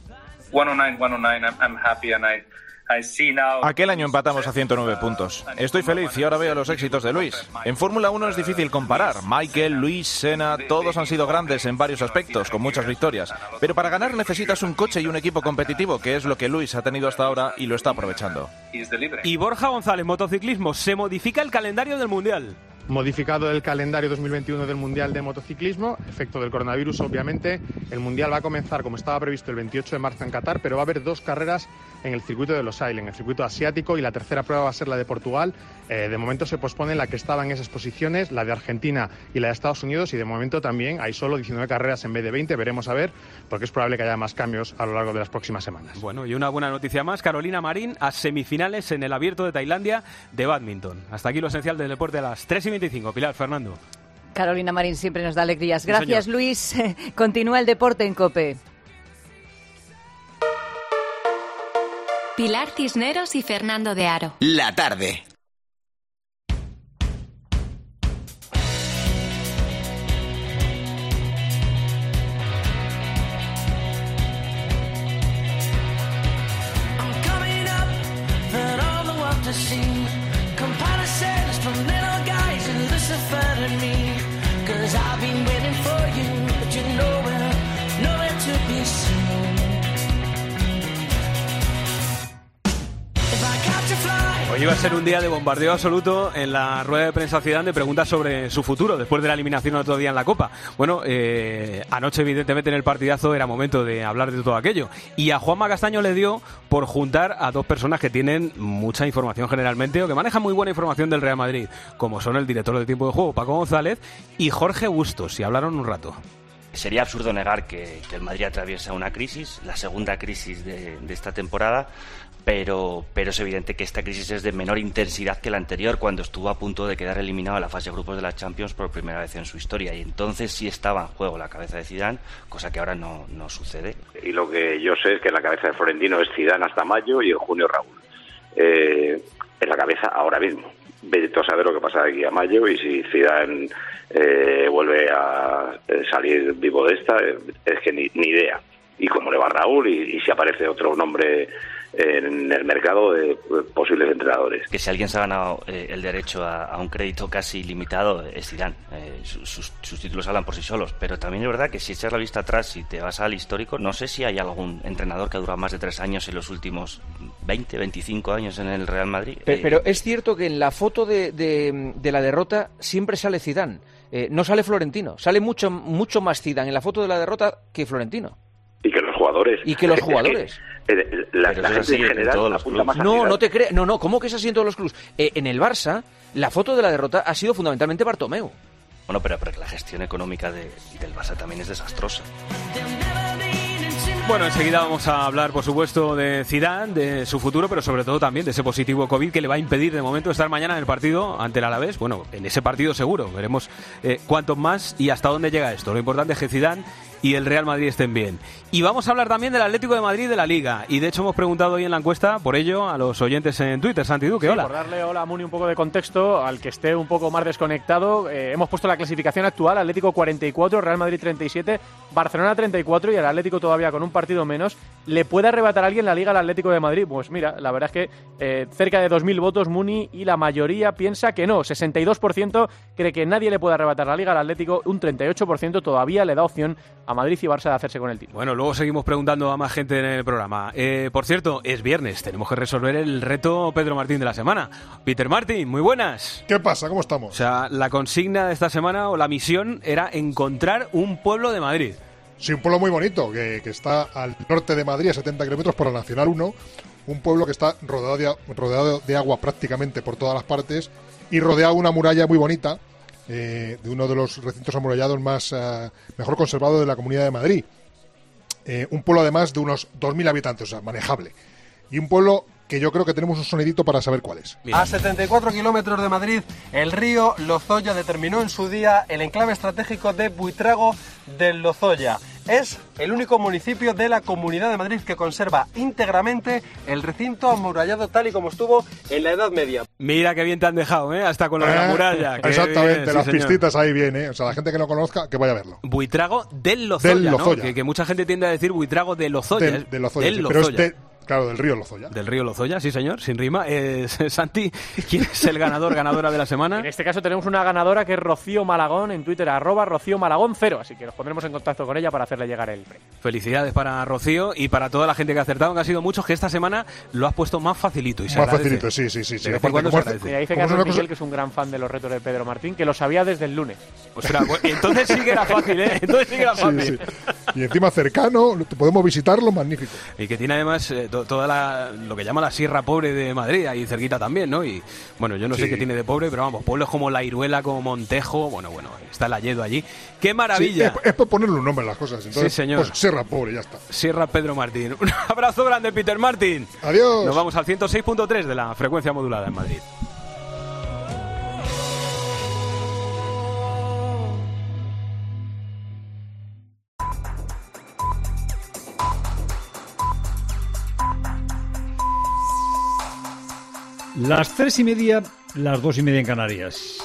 Aquel año empatamos a ciento nueve puntos. Estoy feliz y ahora veo los éxitos de Luis. En Fórmula uno es difícil comparar. Michael, Luis, Senna, todos han sido grandes en varios aspectos, con muchas victorias. Pero para ganar necesitas un coche y un equipo competitivo, que es lo que Luis ha tenido hasta ahora y lo está aprovechando. Y Borja González, motociclismo, se modifica el calendario del Mundial. Modificado el calendario dos mil veintiuno del Mundial de Motociclismo, efecto del coronavirus, obviamente. El Mundial va a comenzar, como estaba previsto, el veintiocho de marzo en Qatar, pero va a haber dos carreras en el circuito de Losail, en el circuito asiático, y la tercera prueba va a ser la de Portugal. Eh, de momento se pospone la que estaba en esas posiciones, la de Argentina y la de Estados Unidos, y de momento también hay solo diecinueve carreras en vez de veinte. Veremos a ver, porque es probable que haya más cambios a lo largo de las próximas semanas. Bueno, y una buena noticia más, Carolina Marín a semifinales en el Abierto de Tailandia de bádminton. Hasta aquí lo esencial del deporte a las tres y veinticinco. Pilar, Fernando. Carolina Marín siempre nos da alegrías. Sí, Gracias, señor. Luis. Continúa el deporte en COPE. Pilar Cisneros y Fernando de Aro. La tarde. Hoy iba a ser un día de bombardeo absoluto en la rueda de prensa Zidane de preguntas sobre su futuro después de la eliminación otro día en la Copa. Bueno, eh, anoche evidentemente en el partidazo era momento de hablar de todo aquello. Y a Juanma Castaño le dio por juntar a dos personas que tienen mucha información generalmente o que manejan muy buena información del Real Madrid, como son el director de tiempo de juego, Paco González, y Jorge Bustos, y hablaron un rato. Sería absurdo negar que, que el Madrid atraviesa una crisis, la segunda crisis de, de esta temporada, pero, pero es evidente que esta crisis es de menor intensidad que la anterior, cuando estuvo a punto de quedar eliminado en la fase de grupos de la Champions por primera vez en su historia, y entonces sí estaba en juego la cabeza de Zidane, cosa que ahora no, no sucede. Y lo que yo sé es que la cabeza de Florentino es Zidane hasta mayo y en junio Raúl. Eh, es la cabeza ahora mismo. Vete a saber lo que pasa de aquí a mayo, y si Zidane eh, vuelve a salir vivo de esta, eh, es que ni, ni idea. Y cómo le va a Raúl, y, y si aparece otro nombre en el mercado de posibles entrenadores. Que si alguien se ha ganado eh, el derecho a, a un crédito casi ilimitado es Zidane. Eh, sus, sus títulos hablan por sí solos, pero también es verdad que si echas la vista atrás y te vas al histórico, no sé si hay algún entrenador que ha durado más de tres años en los últimos veinte, veinticinco años en el Real Madrid. Pero, pero es cierto que en la foto de, de, de la derrota siempre sale Zidane, eh, no sale Florentino, sale mucho, mucho más Zidane en la foto de la derrota que Florentino. Y que los jugadores. Y que los jugadores. Es que, la, la gente en general apunta más a No, Zidane. no te creas. No, no, ¿cómo que es así en todos los clubes? Eh, en el Barça, la foto de la derrota ha sido fundamentalmente Bartomeu. Bueno, pero, pero la gestión económica de, del Barça también es desastrosa. Bueno, enseguida vamos a hablar, por supuesto, de Zidane, de su futuro, pero sobre todo también de ese positivo COVID que le va a impedir de momento estar mañana en el partido ante el Alavés. Bueno, en ese partido seguro. Veremos eh, cuántos más y hasta dónde llega esto. Lo importante es que Zidane y el Real Madrid estén bien. Y vamos a hablar también del Atlético de Madrid de la Liga. Y de hecho hemos preguntado hoy en la encuesta por ello a los oyentes en Twitter. Santi Duque, sí, hola. Por darle hola a Muni un poco de contexto, al que esté un poco más desconectado, eh, hemos puesto la clasificación actual: Atlético cuarenta y cuatro, Real Madrid treinta y siete, Barcelona treinta y cuatro, y el Atlético todavía con un partido menos. ¿Le puede arrebatar a alguien la Liga al Atlético de Madrid? Pues mira, la verdad es que eh, cerca de dos mil votos, Muni, y la mayoría piensa que no. sesenta y dos por ciento cree que nadie le puede arrebatar la Liga al Atlético, un treinta y ocho por ciento todavía le da opción a Madrid y Barça de hacerse con el título. Bueno, luego seguimos preguntando a más gente en el programa. Eh, por cierto, es viernes, tenemos que resolver el reto Pedro Martín de la semana. Peter Martín, muy buenas. ¿Qué pasa? ¿Cómo estamos? O sea, la consigna de esta semana o la misión era encontrar un pueblo de Madrid. Sí, un pueblo muy bonito, que, que está al norte de Madrid, a setenta kilómetros por la Nacional uno. Un pueblo que está rodeado de, rodeado de agua prácticamente por todas las partes y rodeado de una muralla muy bonita, eh, de uno de los recintos amurallados más uh, mejor conservados de la Comunidad de Madrid. Eh, un pueblo además de unos dos mil habitantes, o sea, manejable. Y un pueblo que yo creo que tenemos un sonidito para saber cuál es. A setenta y cuatro kilómetros de Madrid, el río Lozoya determinó en su día el enclave estratégico de Buitrago del Lozoya. Es el único municipio de la Comunidad de Madrid que conserva íntegramente el recinto amurallado tal y como estuvo en la Edad Media. Mira qué bien te han dejado, ¿eh? Hasta con lo de la muralla. Exactamente, bien, las sí, pistitas ahí bien, ¿eh? O sea, la gente que no conozca, que vaya a verlo. Buitrago del Lozoya, del Lozoya. ¿no? Que, que mucha gente tiende a decir Buitrago de Lozoya. Del, de Lozoya, del sí, Lozoya. Pero es de, Claro, del río Lozoya. Del río Lozoya, sí señor, sin rima. Eh, Santi, ¿quién es el ganador, ganadora de la semana? En este caso tenemos una ganadora que es Rocío Malagón, en Twitter, arroba Rocío Malagón cero, así que nos pondremos en contacto con ella para hacerle llegar el premio. Felicidades para Rocío y para toda la gente que ha acertado, que ha sido muchos, que esta semana lo has puesto más facilito y se Más agradece. facilito, sí, sí, sí. sí. Aparte, ¿cuándo se agradece? Mira, dice Carlos Miguel, que es un gran fan de los retos de Pedro Martín, que lo sabía desde el lunes. Pues era, entonces sí que era fácil, ¿eh? Entonces sí que era fácil. Sí, sí. Y encima cercano, podemos visitarlo, magnífico. Y que tiene además eh, to toda la, lo que llama la Sierra Pobre de Madrid, ahí cerquita también, ¿no? Y bueno, yo no Sí. sé qué tiene de pobre, pero vamos, pueblos como La Iruela, como Montejo, bueno, bueno, está el Alledo allí. ¡Qué maravilla! Sí, es, es por ponerle un nombre a las cosas. Entonces, Sí, señor. Pues Sierra Pobre, ya está. Sierra Pedro Martín. Un abrazo grande, Peter Martín. Adiós. Nos vamos al ciento seis punto tres de la frecuencia modulada en Madrid. Las tres y media, las dos y media en Canarias.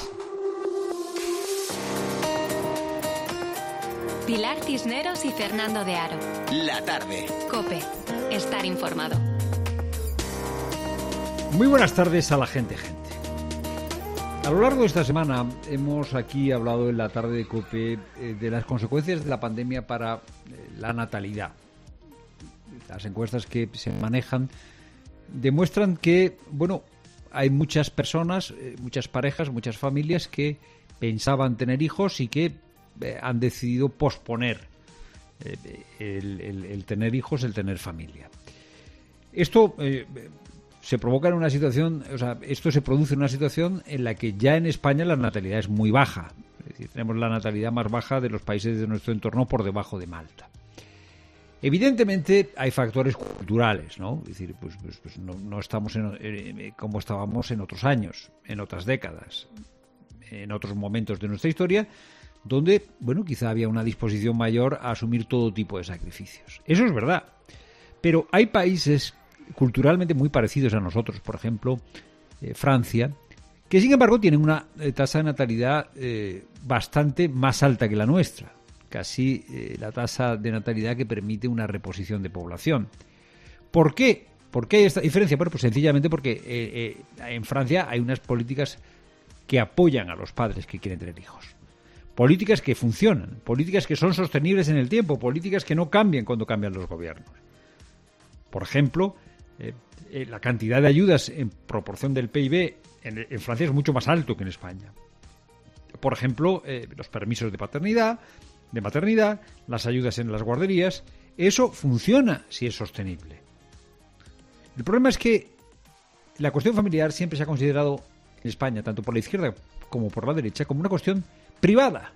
Pilar Cisneros y Fernando de Aro. La tarde. COPE. Estar informado. Muy buenas tardes a la gente, gente. A lo largo de esta semana hemos aquí hablado en la tarde de COPE eh, de las consecuencias de la pandemia para eh, la natalidad. Las encuestas que se manejan demuestran que, bueno, hay muchas personas, eh, muchas parejas, muchas familias que pensaban tener hijos y que eh, han decidido posponer eh, el, el, el tener hijos, el tener familia. Esto eh, se provoca en una situación, o sea, esto se produce en una situación en la que ya en España la natalidad es muy baja. Es decir, tenemos la natalidad más baja de los países de nuestro entorno, por debajo de Malta. Evidentemente hay factores culturales, ¿no? Es decir, pues, pues, pues no, no estamos en, eh, como estábamos en otros años, en otras décadas, en otros momentos de nuestra historia, donde, bueno, quizá había una disposición mayor a asumir todo tipo de sacrificios. Eso es verdad. Pero hay países culturalmente muy parecidos a nosotros, por ejemplo, eh, Francia, que sin embargo tienen una eh, tasa de natalidad eh, bastante más alta que la nuestra. Casi eh, la tasa de natalidad que permite una reposición de población. ¿Por qué? ¿Por qué hay esta diferencia? Bueno, pues sencillamente porque eh, eh, en Francia hay unas políticas que apoyan a los padres que quieren tener hijos. Políticas que funcionan, políticas que son sostenibles en el tiempo, políticas que no cambian cuando cambian los gobiernos. Por ejemplo, eh, eh, la cantidad de ayudas en proporción del P I B en, en Francia es mucho más alto que en España. Por ejemplo, eh, los permisos de paternidad, de maternidad, las ayudas en las guarderías, eso funciona si es sostenible. El problema es que la cuestión familiar siempre se ha considerado en España, tanto por la izquierda como por la derecha, como una cuestión privada,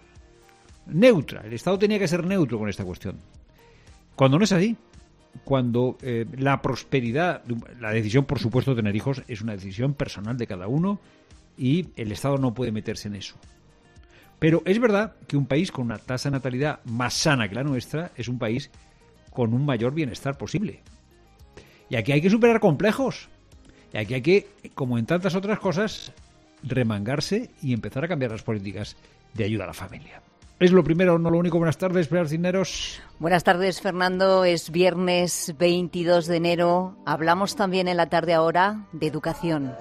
neutra. El Estado tenía que ser neutro con esta cuestión. Cuando no es así, cuando eh, la prosperidad, la decisión, por supuesto, de tener hijos es una decisión personal de cada uno y el Estado no puede meterse en eso. Pero es verdad que un país con una tasa de natalidad más sana que la nuestra es un país con un mayor bienestar posible. Y aquí hay que superar complejos. Y aquí hay que, como en tantas otras cosas, remangarse y empezar a cambiar las políticas de ayuda a la familia. Es lo primero, no lo único. Buenas tardes, Pilar Cisneros. Buenas tardes, Fernando. Es viernes veintidós de enero. Hablamos también en la tarde ahora de educación.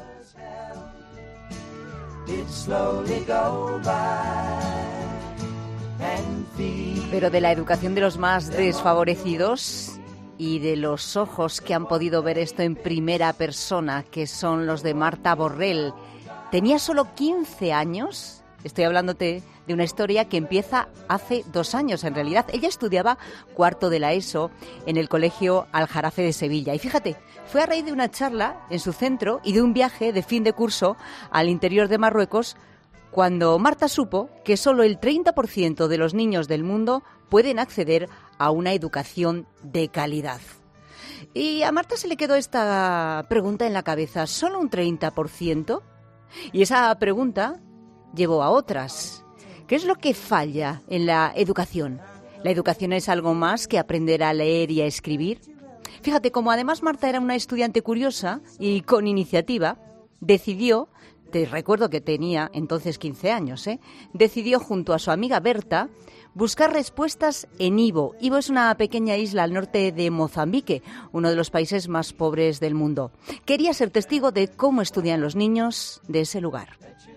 Pero de la educación de los más desfavorecidos y de los ojos que han podido ver esto en primera persona, que son los de Marta Borrell. Tenía solo quince años. Estoy hablándote de una historia que empieza hace dos años, en realidad. Ella estudiaba cuarto de la ESO en el Colegio Aljarafe de Sevilla. Y fíjate, fue a raíz de una charla en su centro y de un viaje de fin de curso al interior de Marruecos cuando Marta supo que solo el treinta por ciento de los niños del mundo pueden acceder a una educación de calidad. Y a Marta se le quedó esta pregunta en la cabeza, ¿solo un treinta por ciento? Y esa pregunta llevó a otras. ¿Qué es lo que falla en la educación? ¿La educación es algo más que aprender a leer y a escribir? Fíjate, como además Marta era una estudiante curiosa y con iniciativa, decidió, te recuerdo que tenía entonces quince años, ¿eh? decidió junto a su amiga Berta buscar respuestas en Ivo. Ivo es una pequeña isla al norte de Mozambique, uno de los países más pobres del mundo. Quería ser testigo de cómo estudian los niños de ese lugar.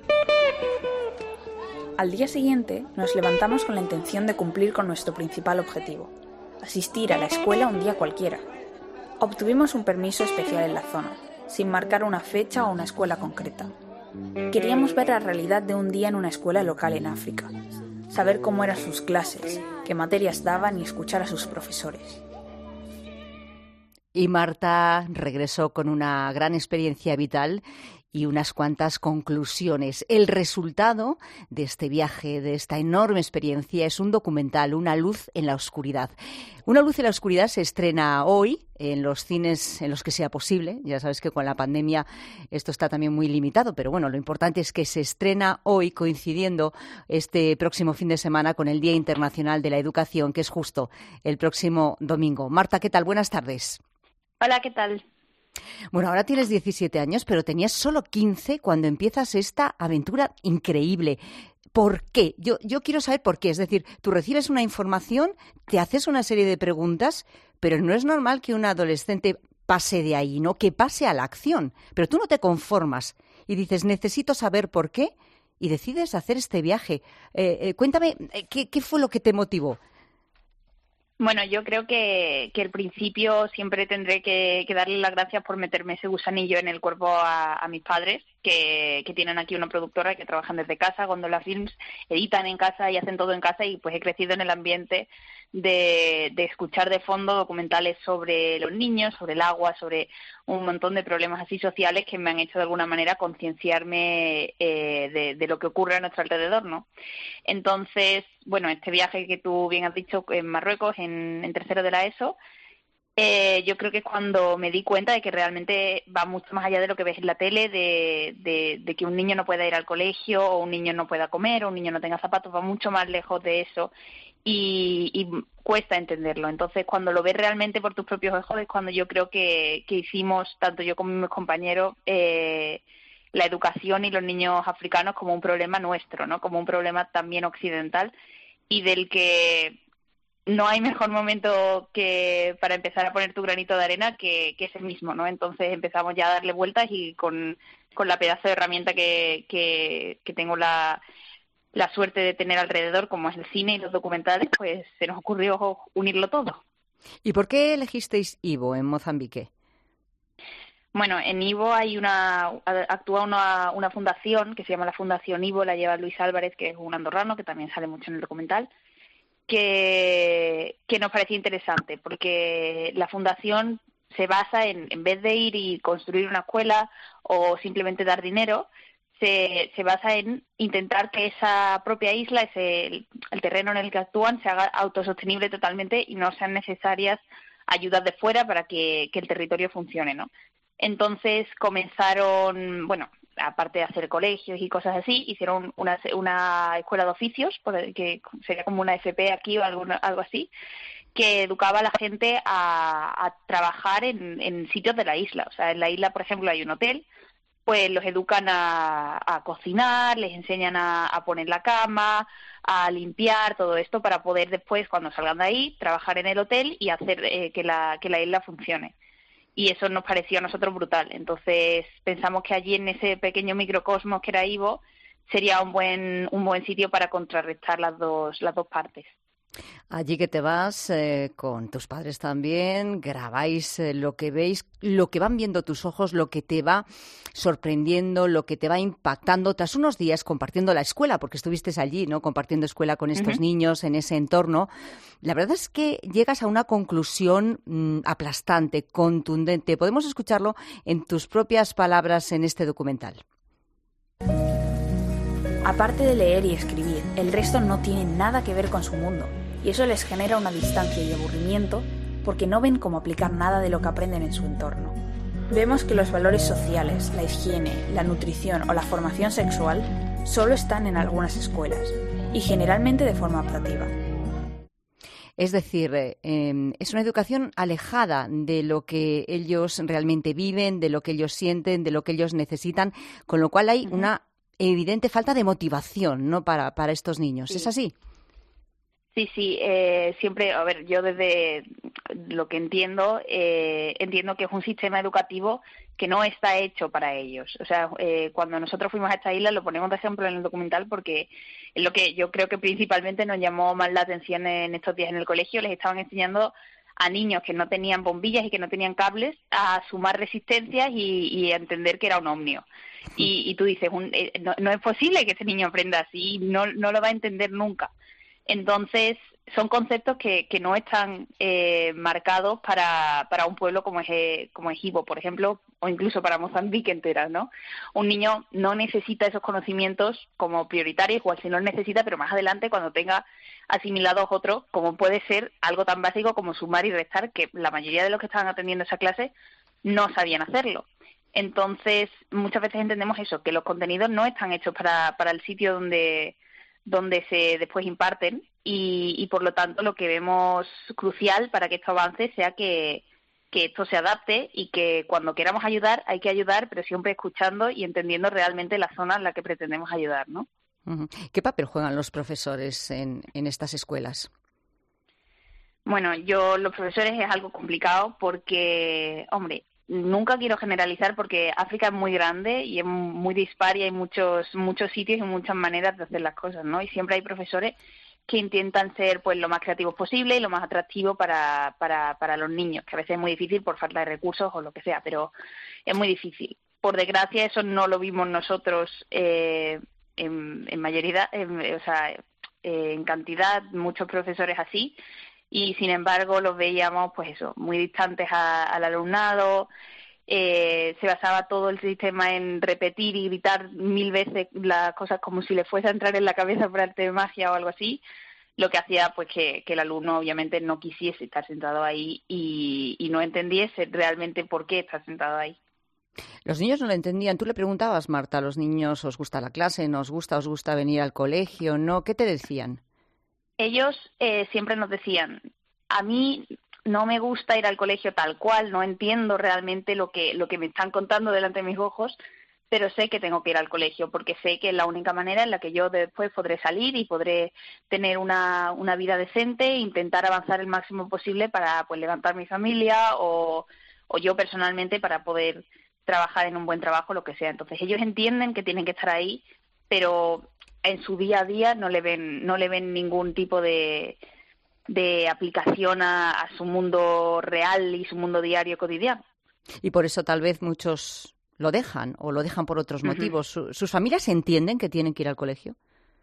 Al día siguiente nos levantamos con la intención de cumplir con nuestro principal objetivo, asistir a la escuela un día cualquiera. Obtuvimos un permiso especial en la zona, sin marcar una fecha o una escuela concreta. Queríamos ver la realidad de un día en una escuela local en África, saber cómo eran sus clases, qué materias daban y escuchar a sus profesores. Y Marta regresó con una gran experiencia vital y unas cuantas conclusiones. El resultado de este viaje, de esta enorme experiencia, es un documental, Una luz en la oscuridad. Una luz en la oscuridad se estrena hoy en los cines en los que sea posible. Ya sabes que con la pandemia esto está también muy limitado, pero bueno, lo importante es que se estrena hoy, coincidiendo este próximo fin de semana con el Día Internacional de la Educación, que es justo el próximo domingo. Marta, ¿qué tal? Buenas tardes. Hola, ¿qué tal? Bueno, ahora tienes diecisiete años, pero tenías solo quince cuando empiezas esta aventura increíble. ¿Por qué? Yo, yo quiero saber por qué. Es decir, tú recibes una información, te haces una serie de preguntas, pero no es normal que un adolescente pase de ahí, ¿no? Que pase a la acción. Pero tú no te conformas y dices, necesito saber por qué, y decides hacer este viaje. Eh, eh, cuéntame, ¿qué, ¿qué fue lo que te motivó? Bueno, yo creo que, que al principio siempre tendré que, que darle las gracias por meterme ese gusanillo en el cuerpo a, a mis padres, que, que tienen aquí una productora que trabajan desde casa, Gondola Films, editan en casa y hacen todo en casa, y pues he crecido en el ambiente de, de escuchar de fondo documentales sobre los niños, sobre el agua, sobre un montón de problemas así sociales que me han hecho de alguna manera concienciarme eh, de, de lo que ocurre a nuestro alrededor, ¿no? Entonces, bueno, este viaje que tú bien has dicho en Marruecos, en, en tercero de la ESO, eh, yo creo que es cuando me di cuenta de que realmente va mucho más allá de lo que ves en la tele, de, de, de que un niño no pueda ir al colegio, o un niño no pueda comer, o un niño no tenga zapatos, va mucho más lejos de eso. Y, y cuesta entenderlo. Entonces, cuando lo ves realmente por tus propios ojos, es cuando yo creo que, que hicimos, tanto yo como mis compañeros, eh, la educación y los niños africanos como un problema nuestro, ¿no? Como un problema también occidental, y del que no hay mejor momento que para empezar a poner tu granito de arena que, que ese mismo, ¿no? Entonces empezamos ya a darle vueltas, y con, con la pedazo de herramienta que, que, que tengo la la suerte de tener alrededor, como es el cine y los documentales, pues se nos ocurrió unirlo todo. ¿Y por qué elegisteis Ivo en Mozambique? Bueno, en Ivo hay una, actúa una, una fundación que se llama la Fundación Ivo, la lleva Luis Álvarez, que es un andorrano, que también sale mucho en el documental, que, que nos parecía interesante, porque la fundación se basa en, en vez de ir y construir una escuela o simplemente dar dinero, Se, se basa en intentar que esa propia isla, ese el, el terreno en el que actúan, se haga autosostenible totalmente y no sean necesarias ayudas de fuera para que, que el territorio funcione, ¿no? Entonces comenzaron, bueno, aparte de hacer colegios y cosas así, hicieron una, una escuela de oficios, que sería como una F P aquí o algo, algo así, que educaba a la gente a, a trabajar en, en sitios de la isla. O sea, en la isla, por ejemplo, hay un hotel, pues los educan a, a cocinar, les enseñan a, a poner la cama, a limpiar, todo esto para poder después, cuando salgan de ahí, trabajar en el hotel y hacer eh, que, la, que la isla funcione. Y eso nos pareció a nosotros brutal. Entonces pensamos que allí en ese pequeño microcosmos que era Ivo sería un buen, un buen sitio para contrarrestar las dos, las dos partes. Allí que te vas eh, con tus padres también, grabáis eh, lo que veis, lo que van viendo tus ojos, lo que te va sorprendiendo, lo que te va impactando tras unos días compartiendo la escuela, porque estuviste allí, ¿no? Compartiendo escuela con estos uh-huh. niños en ese entorno. La verdad es que llegas a una conclusión mmm, aplastante, contundente. Podemos escucharlo en tus propias palabras en este documental. Aparte de leer y escribir, el resto no tiene nada que ver con su mundo, y eso les genera una distancia y aburrimiento porque no ven cómo aplicar nada de lo que aprenden en su entorno. Vemos que los valores sociales, la higiene, la nutrición o la formación sexual solo están en algunas escuelas, y generalmente de forma optativa. Es decir, eh, es una educación alejada de lo que ellos realmente viven, de lo que ellos sienten, de lo que ellos necesitan, con lo cual hay uh-huh. una evidente falta de motivación, ¿no? para, para estos niños. Sí. ¿Es así? Sí, sí, eh, siempre, a ver, yo desde lo que entiendo, eh, entiendo que es un sistema educativo que no está hecho para ellos. O sea, eh, cuando nosotros fuimos a esta isla, lo ponemos de ejemplo en el documental porque es lo que yo creo que principalmente nos llamó más la atención en estos días en el colegio. Les estaban enseñando a niños que no tenían bombillas y que no tenían cables a sumar resistencias y, y a entender que era un ohmio. Y, y tú dices, un, eh, no, no es posible que ese niño aprenda así, no, no lo va a entender nunca. Entonces, son conceptos que, que no están eh, marcados para, para un pueblo como es, eh, como es Ivo, por ejemplo, o incluso para Mozambique entera, ¿no? Un niño no necesita esos conocimientos como prioritarios, igual si no los necesita, pero más adelante cuando tenga asimilados otros, como puede ser algo tan básico como sumar y restar, que la mayoría de los que estaban atendiendo esa clase no sabían hacerlo. Entonces, muchas veces entendemos eso, que los contenidos no están hechos para, para el sitio donde... donde se después imparten y, y por lo tanto lo que vemos crucial para que esto avance sea que, que esto se adapte y que cuando queramos ayudar hay que ayudar, pero siempre escuchando y entendiendo realmente la zona en la que pretendemos ayudar, ¿no? ¿Qué papel juegan los profesores en, en estas escuelas? Bueno, yo los profesores es algo complicado porque, hombre, nunca quiero generalizar porque África es muy grande y es muy dispar y hay muchos muchos sitios y muchas maneras de hacer las cosas, ¿no? Y siempre hay profesores que intentan ser pues lo más creativos posible y lo más atractivo para, para, para los niños, que a veces es muy difícil por falta de recursos o lo que sea, pero es muy difícil. Por desgracia eso no lo vimos nosotros eh, en, en mayoría, en, o sea, en cantidad, muchos profesores así, y sin embargo los veíamos pues eso, muy distantes a, al alumnado, eh, se basaba todo el sistema en repetir y gritar mil veces las cosas como si le fuese a entrar en la cabeza por arte de magia o algo así, lo que hacía pues que, que el alumno obviamente no quisiese estar sentado ahí y, y no entendiese realmente por qué está sentado ahí. Los niños no lo entendían. Tú le preguntabas, Marta, a los niños, ¿os gusta la clase? ¿Nos gusta? ¿Os gusta venir al colegio? ¿No? ¿Qué te decían? Ellos eh, siempre nos decían, a mí no me gusta ir al colegio tal cual, no entiendo realmente lo que lo que me están contando delante de mis ojos, pero sé que tengo que ir al colegio porque sé que es la única manera en la que yo después podré salir y podré tener una, una vida decente e intentar avanzar el máximo posible para pues levantar mi familia o, o yo personalmente para poder trabajar en un buen trabajo, lo que sea. Entonces ellos entienden que tienen que estar ahí, pero en su día a día no le ven no le ven ningún tipo de, de aplicación a, a su mundo real y su mundo diario cotidiano. Y por eso tal vez muchos lo dejan o lo dejan por otros Uh-huh. motivos. ¿Su- ¿Sus familias entienden que tienen que ir al colegio?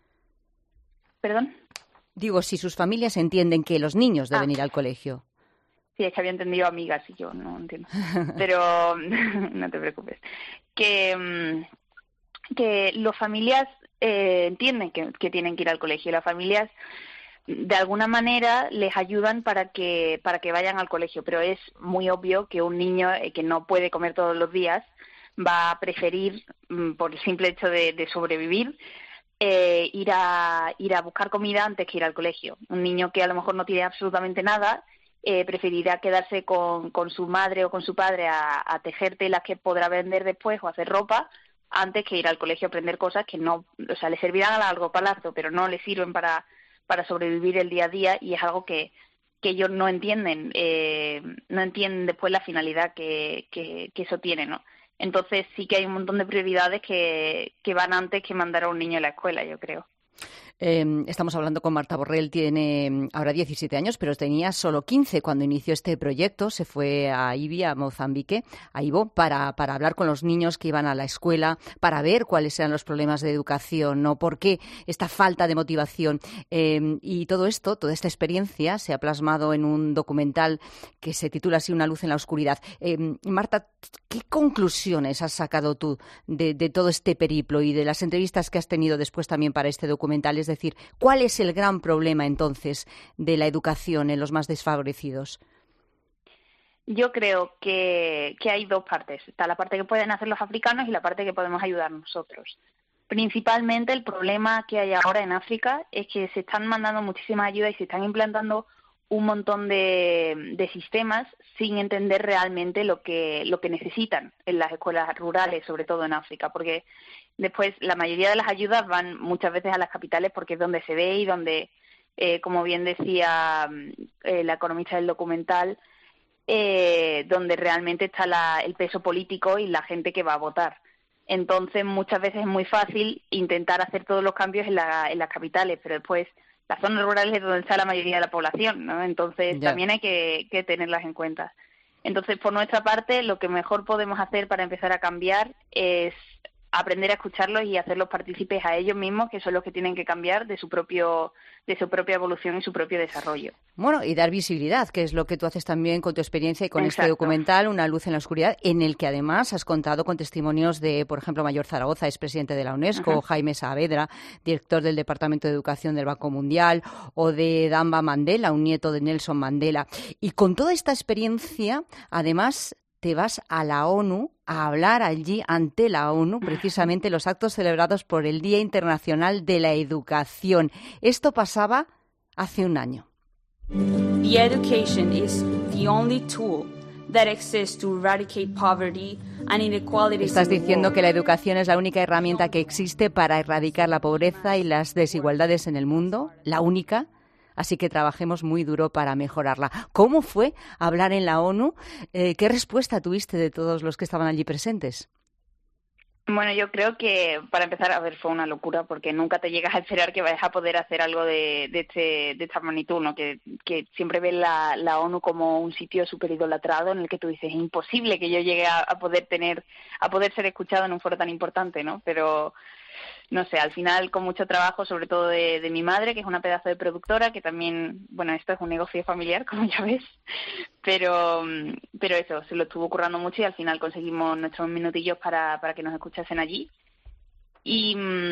¿Perdón? Digo, si sus familias entienden que los niños deben Ah. ir al colegio. Sí, es que había entendido amigas y yo no entiendo. Pero no te preocupes. Que, mm, que las familias eh, entienden que, que tienen que ir al colegio. Las familias de alguna manera les ayudan para que para que vayan al colegio, pero es muy obvio que un niño eh, que no puede comer todos los días va a preferir, mm, por el simple hecho de, de sobrevivir, eh, ir a ir a buscar comida antes que ir al colegio. Un niño que a lo mejor no tiene absolutamente nada eh, preferirá quedarse con, con su madre o con su padre a, a tejer telas que podrá vender después o hacer ropa antes que ir al colegio a aprender cosas que no, o sea, le servirán a largo plazo, pero no le sirven para para sobrevivir el día a día, y es algo que, que ellos no entienden, eh, no entienden después la finalidad que, que, que eso tiene, ¿no? Entonces sí que hay un montón de prioridades que, que van antes que mandar a un niño a la escuela, yo creo. Eh, estamos hablando con Marta Borrell, tiene mm, ahora diecisiete años, pero tenía solo quince cuando inició este proyecto. Se fue a Ibi, a Mozambique, a Ivo, para, para hablar con los niños que iban a la escuela, para ver cuáles eran los problemas de educación, ¿no? ¿Por qué esta falta de motivación? Eh, y todo esto, toda esta experiencia se ha plasmado en un documental que se titula así, Una luz en la oscuridad. Eh, Marta, ¿qué conclusiones has sacado tú de, de todo este periplo y de las entrevistas que has tenido después también para este documental? Es decir, ¿cuál es el gran problema entonces de la educación en los más desfavorecidos? Yo creo que, que hay dos partes. Está la parte que pueden hacer los africanos y la parte que podemos ayudar nosotros. Principalmente el problema que hay ahora en África es que se están mandando muchísimas ayudas y se están implantando un montón de, de sistemas sin entender realmente lo que lo que necesitan en las escuelas rurales, sobre todo en África, porque después la mayoría de las ayudas van muchas veces a las capitales porque es donde se ve y donde eh, como bien decía eh, la economista del documental, eh, donde realmente está la, el peso político y la gente que va a votar. Entonces, muchas veces es muy fácil intentar hacer todos los cambios en, la, en las capitales, pero después las zonas rurales es donde está la mayoría de la población, ¿no? Entonces, Ya. también hay que, que tenerlas en cuenta. Entonces, por nuestra parte, lo que mejor podemos hacer para empezar a cambiar es aprender a escucharlos y hacerlos partícipes a ellos mismos, que son los que tienen que cambiar de su propio de su propia evolución y su propio desarrollo. Bueno, y dar visibilidad, que es lo que tú haces también con tu experiencia y con Exacto. este documental, Una luz en la oscuridad, en el que además has contado con testimonios de, por ejemplo, Mayor Zaragoza, expresidente de la UNESCO, Ajá. o Jaime Saavedra, director del Departamento de Educación del Banco Mundial, o de Damba Mandela, un nieto de Nelson Mandela. Y con toda esta experiencia, además, te vas a la ONU a hablar allí ante la ONU, precisamente los actos celebrados por el Día Internacional de la Educación. Esto pasaba hace un año. The education is the only tool that exists to eradicate poverty and inequalities. Estás in the diciendo world. que la educación es la única herramienta que existe para erradicar la pobreza y las desigualdades en el mundo, la única. Así que trabajemos muy duro para mejorarla. ¿Cómo fue hablar en la ONU? Eh, ¿Qué respuesta tuviste de todos los que estaban allí presentes? Bueno, yo creo que para empezar, a ver, fue una locura porque nunca te llegas a esperar que vayas a poder hacer algo de, de, este, de esta magnitud, ¿no? Que, que siempre ves la, la ONU como un sitio súper idolatrado en el que tú dices, es imposible que yo llegue a, a poder tener, a poder ser escuchado en un foro tan importante, ¿no? Pero no sé, al final con mucho trabajo, sobre todo de, de mi madre, que es una pedazo de productora, que también, bueno, esto es un negocio familiar, como ya ves, pero pero eso, se lo estuvo currando mucho y al final conseguimos nuestros minutillos para, para que nos escuchasen allí. Y,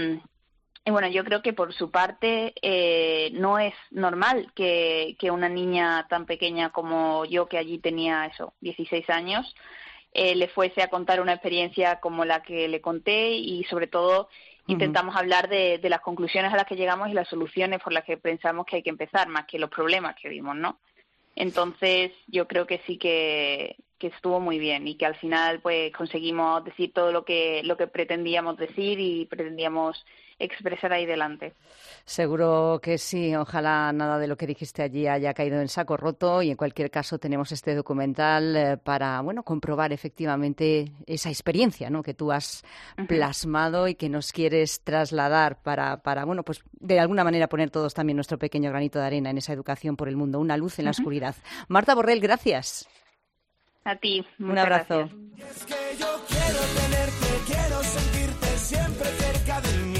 y bueno, yo creo que por su parte eh, no es normal que, que una niña tan pequeña como yo, que allí tenía eso, dieciséis años, eh, le fuese a contar una experiencia como la que le conté y sobre todo intentamos uh-huh. hablar de, de las conclusiones a las que llegamos y las soluciones por las que pensamos que hay que empezar, más que los problemas que vimos, ¿no? Entonces, yo creo que sí que, que estuvo muy bien y que al final pues conseguimos decir todo lo que lo que pretendíamos decir y pretendíamos expresar ahí delante. Seguro que sí. Ojalá nada de lo que dijiste allí haya caído en saco roto y en cualquier caso tenemos este documental eh, para, bueno, comprobar efectivamente esa experiencia, ¿no?, que tú has uh-huh. plasmado y que nos quieres trasladar para, para, bueno, pues de alguna manera poner todos también nuestro pequeño granito de arena en esa educación por el mundo, una luz en uh-huh. la oscuridad. Marta Borrell, gracias. A ti. Un abrazo. Es que yo quiero tenerte, quiero sentirte siempre cerca de mí.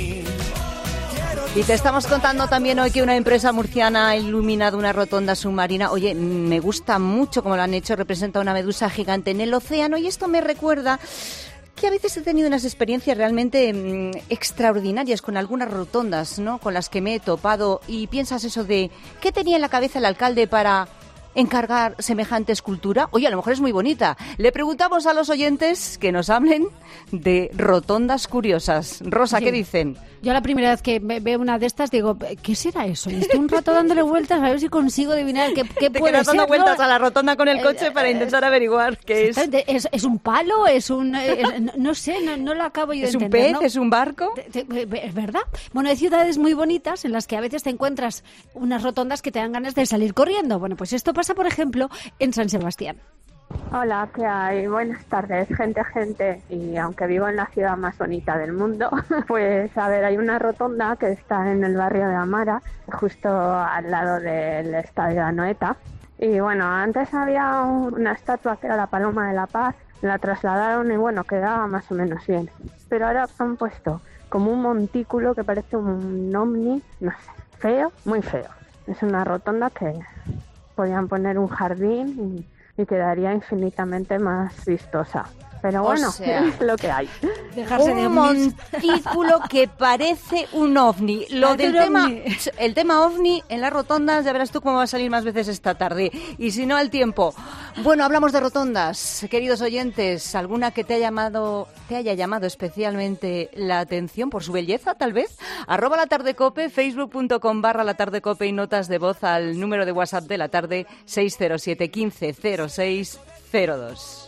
Y te estamos contando también hoy que una empresa murciana ha iluminado una rotonda submarina. Oye, me gusta mucho cómo lo han hecho, representa una medusa gigante en el océano y esto me recuerda que a veces he tenido unas experiencias realmente mmm, extraordinarias con algunas rotondas, ¿no?, con las que me he topado y piensas eso de ¿qué tenía en la cabeza el alcalde para encargar semejante escultura? Oye, a lo mejor es muy bonita. Le preguntamos a los oyentes que nos hablen de rotondas curiosas. Rosa, ¿qué dicen? Yo la primera vez que veo una de estas digo, ¿qué será eso? Y estoy un rato dándole vueltas a ver si consigo adivinar qué, qué de puede que nos ser. dando vueltas ¿no? a la rotonda con el coche eh, para intentar eh, averiguar qué es. es. ¿Es un palo? ¿Es un...? Es, no, no sé, no, no lo acabo yo de ¿Es entender. ¿Es un pez? ¿no? ¿Es un barco? Es verdad. Bueno, hay ciudades muy bonitas en las que a veces te encuentras unas rotondas que te dan ganas de salir corriendo. Bueno, pues esto pasa, por ejemplo, en San Sebastián. Hola, ¿qué hay? Buenas tardes, gente, gente. Y aunque vivo en la ciudad más bonita del mundo, pues a ver, hay una rotonda que está en el barrio de Amara, justo al lado del estadio de Anoeta. Y bueno, antes había una estatua que era la Paloma de la Paz, la trasladaron y bueno, quedaba más o menos bien. Pero ahora han puesto como un montículo que parece un ovni, no sé, feo, muy feo. Es una rotonda que podían poner un jardín y y quedaría infinitamente más vistosa. Pero bueno, o sea, es lo que hay. Dejarse un de montículo que parece un ovni. Lo del tema, ovni. El tema ovni en las rotondas, ya verás tú cómo va a salir más veces esta tarde. Y si no, al tiempo. Bueno, hablamos de rotondas. Queridos oyentes, ¿alguna que te haya llamado, te haya llamado especialmente la atención por su belleza, tal vez? Arroba la tarde cope, facebook.com barra la tarde cope y notas de voz al número de WhatsApp de la tarde seis cero siete, quince, cero seis cero dos.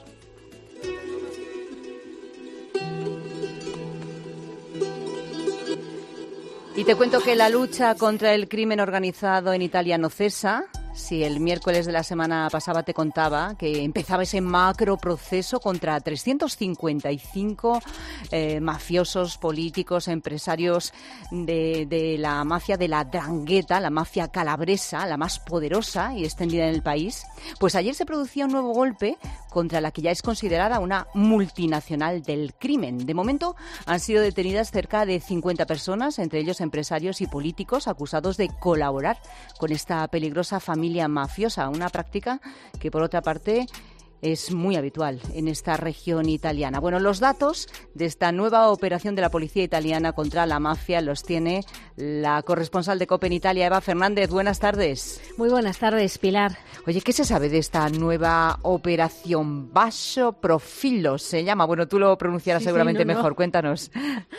Y te cuento que la lucha contra el crimen organizado en Italia no cesa. Si el miércoles de la semana pasada te contaba que empezaba ese macro proceso contra trescientos cincuenta y cinco eh, mafiosos, políticos, empresarios de, de la mafia de la 'Ndrangheta, la mafia calabresa, la más poderosa y extendida en el país, pues ayer se producía un nuevo golpe contra la que ya es considerada una multinacional del crimen. De momento han sido detenidas cerca de cincuenta personas, entre ellos empresarios y políticos acusados de colaborar con esta peligrosa familia mafiosa, una práctica que por otra parte es muy habitual en esta región italiana. Bueno, los datos de esta nueva operación de la policía italiana contra la mafia los tiene la corresponsal de COPE en Italia, Eva Fernández. Buenas tardes. Muy buenas tardes, Pilar. Oye, ¿qué se sabe de esta nueva operación? Basso Profilo se llama. Bueno, tú lo pronunciarás sí, seguramente sí, no, mejor. No. Cuéntanos.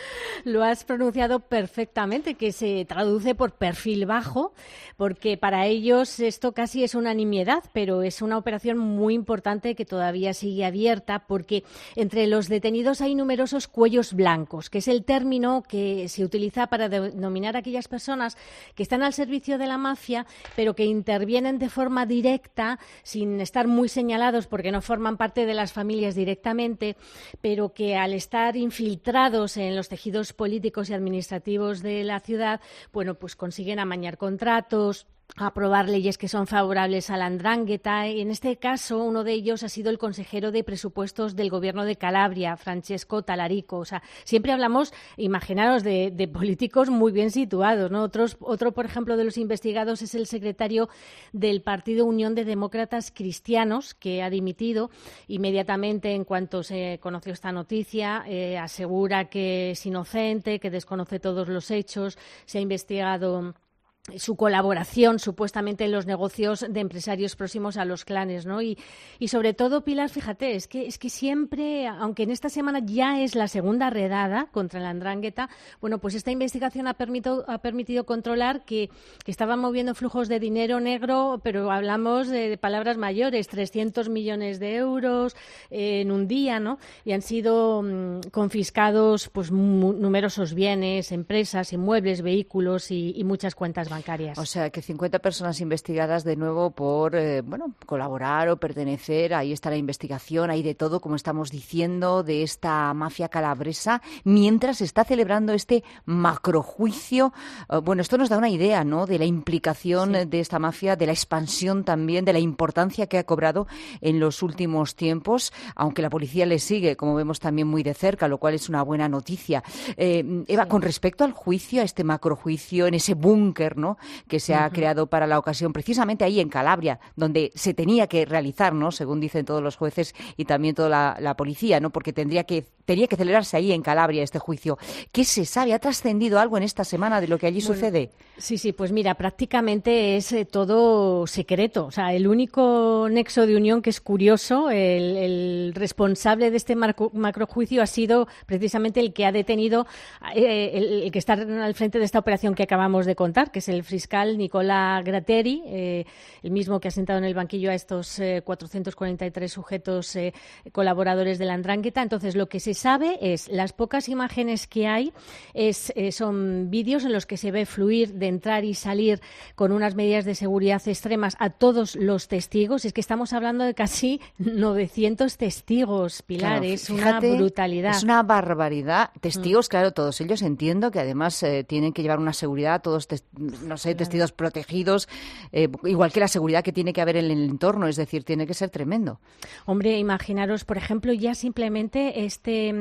Lo has pronunciado perfectamente, que se traduce por perfil bajo, porque para ellos esto casi es una nimiedad, pero es una operación muy importante que todavía sigue abierta, porque entre los detenidos hay numerosos cuellos blancos, que es el término que se utiliza para denominar a aquellas personas que están al servicio de la mafia, pero que intervienen de forma directa, sin estar muy señalados porque no forman parte de las familias directamente, pero que al estar infiltrados en los tejidos políticos y administrativos de la ciudad, bueno, pues consiguen amañar contratos, aprobar leyes que son favorables a la 'Ndrangheta. Y en este caso, uno de ellos ha sido el consejero de presupuestos del gobierno de Calabria, Francesco Talarico. O sea, siempre hablamos, imaginaros, de, de políticos muy bien situados, ¿no? Otros, otro, por ejemplo, de los investigados es el secretario del Partido Unión de Demócratas Cristianos, que ha dimitido inmediatamente en cuanto se conoció esta noticia. Eh, asegura que es inocente, que desconoce todos los hechos. Se ha investigado su colaboración supuestamente en los negocios de empresarios próximos a los clanes, ¿no? Y, y sobre todo, Pilar, fíjate, es que es que siempre, aunque en esta semana ya es la segunda redada contra la 'Ndrangheta, bueno, pues esta investigación ha permitido, ha permitido controlar que, que estaban moviendo flujos de dinero negro, pero hablamos de, de palabras mayores, trescientos millones de euros eh, en un día, ¿no? Y han sido mmm, confiscados pues mu- numerosos bienes, empresas, inmuebles, vehículos y, y muchas cuentas bancarias. O sea, que cincuenta personas investigadas de nuevo por, eh, bueno, colaborar o pertenecer. Ahí está la investigación, hay de todo, como estamos diciendo, de esta mafia calabresa, mientras se está celebrando este macrojuicio. Uh, bueno, esto nos da una idea, ¿no?, de la implicación sí. de esta mafia, de la expansión también, de la importancia que ha cobrado en los últimos tiempos, aunque la policía le sigue, como vemos, también muy de cerca, lo cual es una buena noticia. Eh, Eva, sí. con respecto al juicio, a este macrojuicio, en ese búnker, ¿no?, que se ha uh-huh. creado para la ocasión, precisamente ahí en Calabria, donde se tenía que realizar, ¿no?, según dicen todos los jueces y también toda la, la policía, ¿no?, porque tendría que tenía que celebrarse ahí en Calabria este juicio. ¿Qué se sabe? ¿Ha trascendido algo en esta semana de lo que allí bueno, sucede? Sí, sí, pues mira, prácticamente es eh, todo secreto. O sea, el único nexo de unión que es curioso, el, el responsable de este macro, macrojuicio ha sido precisamente el que ha detenido, eh, el, el que está al frente de esta operación que acabamos de contar, que es el fiscal Nicola Gratteri, eh, el mismo que ha sentado en el banquillo a estos eh, cuatrocientos cuarenta y tres sujetos eh, colaboradores de la 'Ndrangheta. Entonces, lo que se sabe es, las pocas imágenes que hay es, eh, son vídeos en los que se ve fluir de entrar y salir con unas medidas de seguridad extremas a todos los testigos. Es que estamos hablando de casi novecientos testigos, Pilar, claro, es fíjate, una brutalidad. Es una barbaridad. Testigos, mm. claro, todos ellos entiendo que además eh, tienen que llevar una seguridad, todos, tes- no sé, claro. testigos protegidos, eh, igual que la seguridad que tiene que haber en el entorno, es decir, tiene que ser tremendo. Hombre, imaginaros, por ejemplo, ya simplemente este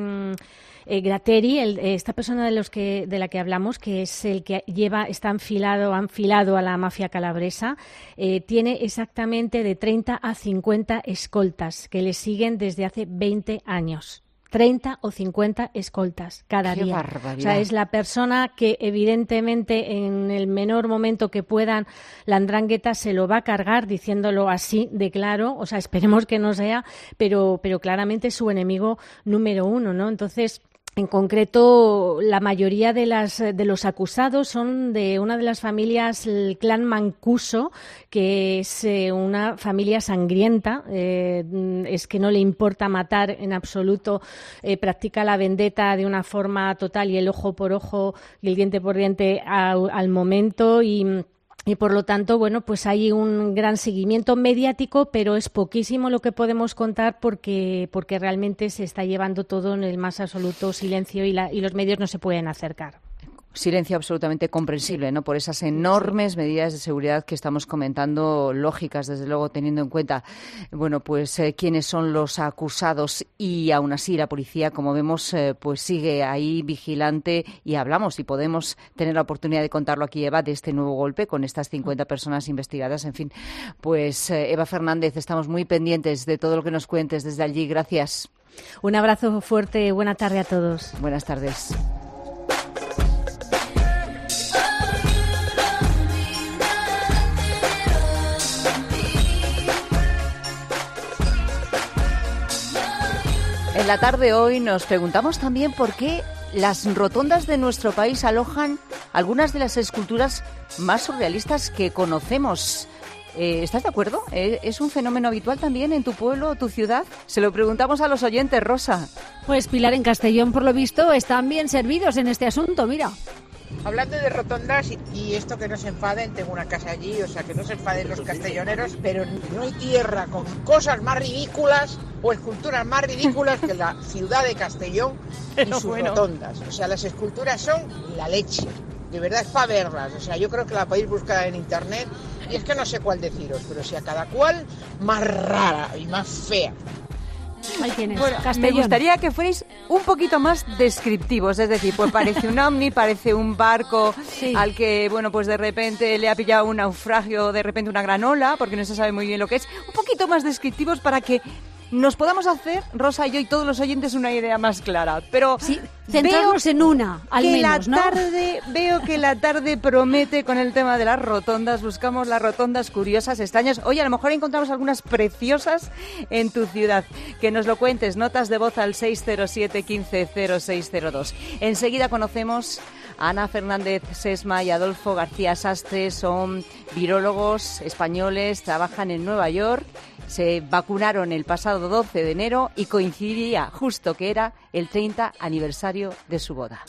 eh, Gratteri, el, esta persona de los que de la que hablamos, que es el que lleva, está enfilado, enfilado a la mafia calabresa, eh, tiene exactamente de treinta a cincuenta escoltas que le siguen desde hace veinte años. treinta o cincuenta escoltas cada Qué día. Barbaridad. O sea, es la persona que evidentemente en el menor momento que puedan la 'Ndrangheta se lo va a cargar, diciéndolo así de claro. O sea, esperemos que no sea, pero, pero claramente es su enemigo número uno, ¿no? Entonces, En concreto, la mayoría de, las, de los acusados son de una de las familias, el clan Mancuso, que es eh, una familia sangrienta, eh, es que no le importa matar en absoluto, eh, practica la vendetta de una forma total y el ojo por ojo y el diente por diente a, al momento y... Y por lo tanto, bueno, pues hay un gran seguimiento mediático, pero es poquísimo lo que podemos contar porque, porque realmente se está llevando todo en el más absoluto silencio y, la, y los medios no se pueden acercar. Silencio absolutamente comprensible, ¿no? Por esas enormes medidas de seguridad que estamos comentando, lógicas, desde luego, teniendo en cuenta, bueno, pues eh, quiénes son los acusados y aún así la policía, como vemos, eh, pues sigue ahí vigilante y hablamos y podemos tener la oportunidad de contarlo aquí, Eva, de este nuevo golpe con estas cincuenta personas investigadas. En fin, pues eh, Eva Fernández, estamos muy pendientes de todo lo que nos cuentes desde allí. Gracias. Un abrazo fuerte. Buena tarde a todos. Buenas tardes. En la tarde hoy nos preguntamos también por qué las rotondas de nuestro país alojan algunas de las esculturas más surrealistas que conocemos. Eh, ¿Estás de acuerdo? ¿Eh, ¿Es un fenómeno habitual también en tu pueblo o tu ciudad? Se lo preguntamos a los oyentes, Rosa. Pues Pilar, en Castellón, por lo visto, están bien servidos en este asunto, mira. Hablando de rotondas y esto que no se enfaden, tengo una casa allí, o sea, que no se enfaden los castelloneros, pero no hay tierra con cosas más ridículas o esculturas más ridículas que la ciudad de Castellón y sus bueno. rotondas. O sea, las esculturas son la leche, de verdad es para verlas. O sea, yo creo que la podéis buscar en internet y es que no sé cuál deciros, pero si a cada cual más rara y más fea. Ahí tienes, bueno, me gustaría que fuerais un poquito más descriptivos, es decir, pues parece un ovni, parece un barco sí. al que, bueno, pues de repente le ha pillado un naufragio, de repente una gran ola, porque no se sabe muy bien lo que es. Un poquito más descriptivos para que nos podamos hacer, Rosa y yo y todos los oyentes, una idea más clara. Pero sí, centrarnos en una, al que menos, la ¿no? tarde, veo que la tarde promete con el tema de las rotondas. Buscamos las rotondas curiosas, extrañas. Oye, a lo mejor encontramos algunas preciosas en tu ciudad. Que nos lo cuentes. Notas de voz al seis cero siete, quince, cero seis cero dos. Enseguida conocemos a Ana Fernández Sesma y Adolfo García Sastre. Son virólogos españoles, trabajan en Nueva York. Se vacunaron el pasado doce de enero y coincidía justo que era el treinta aniversario de su boda.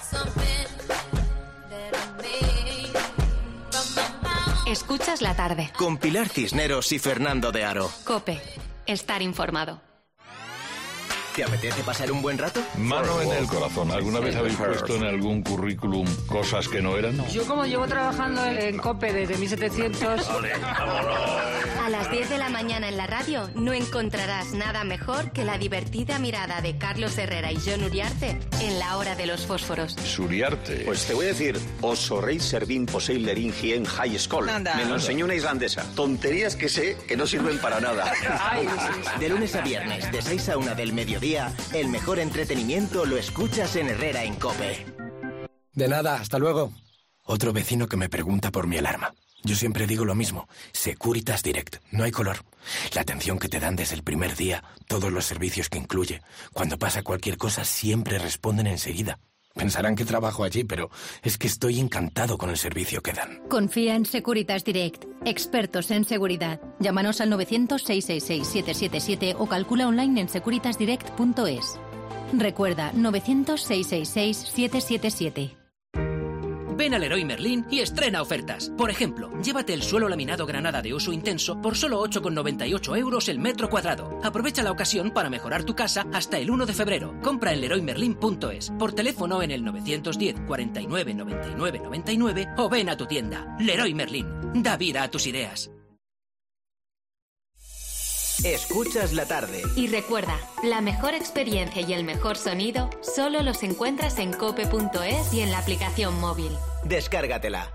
Escuchas la tarde. Con Pilar Cisneros y Fernando de Aro. COPE. Estar informado. ¿Te apetece pasar un buen rato? Mano en el corazón. ¿Alguna vez habéis puesto en algún currículum cosas que no eran? Yo como llevo trabajando en COPE desde mil setecientos... A las diez de la mañana en la radio no encontrarás nada mejor que la divertida mirada de Carlos Herrera y Jon Uriarte en la hora de los fósforos. Suriarte. Pues te voy a decir, os reís servin poseilerin hien high school. Anda. Me lo enseñó una islandesa. Tonterías que sé que no sirven para nada. Ay, de lunes a viernes, de seis a una del mediodía, el mejor entretenimiento lo escuchas en Herrera en COPE. De nada, hasta luego. Otro vecino que me pregunta por mi alarma. Yo siempre digo lo mismo, Securitas Direct, no hay color. La atención que te dan desde el primer día, todos los servicios que incluye. Cuando pasa cualquier cosa siempre responden enseguida. Pensarán que trabajo allí, pero es que estoy encantado con el servicio que dan. Confía en Securitas Direct, expertos en seguridad. Llámanos al novecientos, seiscientos sesenta y seis, siete siete siete o calcula online en securitas direct punto es. Recuerda, novecientos, seiscientos sesenta y seis, siete siete siete. Ven al Leroy Merlin y estrena ofertas. Por ejemplo, llévate el suelo laminado Granada de uso intenso por solo ocho con noventa y ocho euros el metro cuadrado. Aprovecha la ocasión para mejorar tu casa hasta el uno de febrero. Compra en leroy merlin punto es, por teléfono en el novecientos diez, cuarenta y nueve, noventa y nueve, noventa y nueve o ven a tu tienda. Leroy Merlin. Da vida a tus ideas. Escuchas la tarde. Y recuerda, la mejor experiencia y el mejor sonido solo los encuentras en cope punto es y en la aplicación móvil. Descárgatela.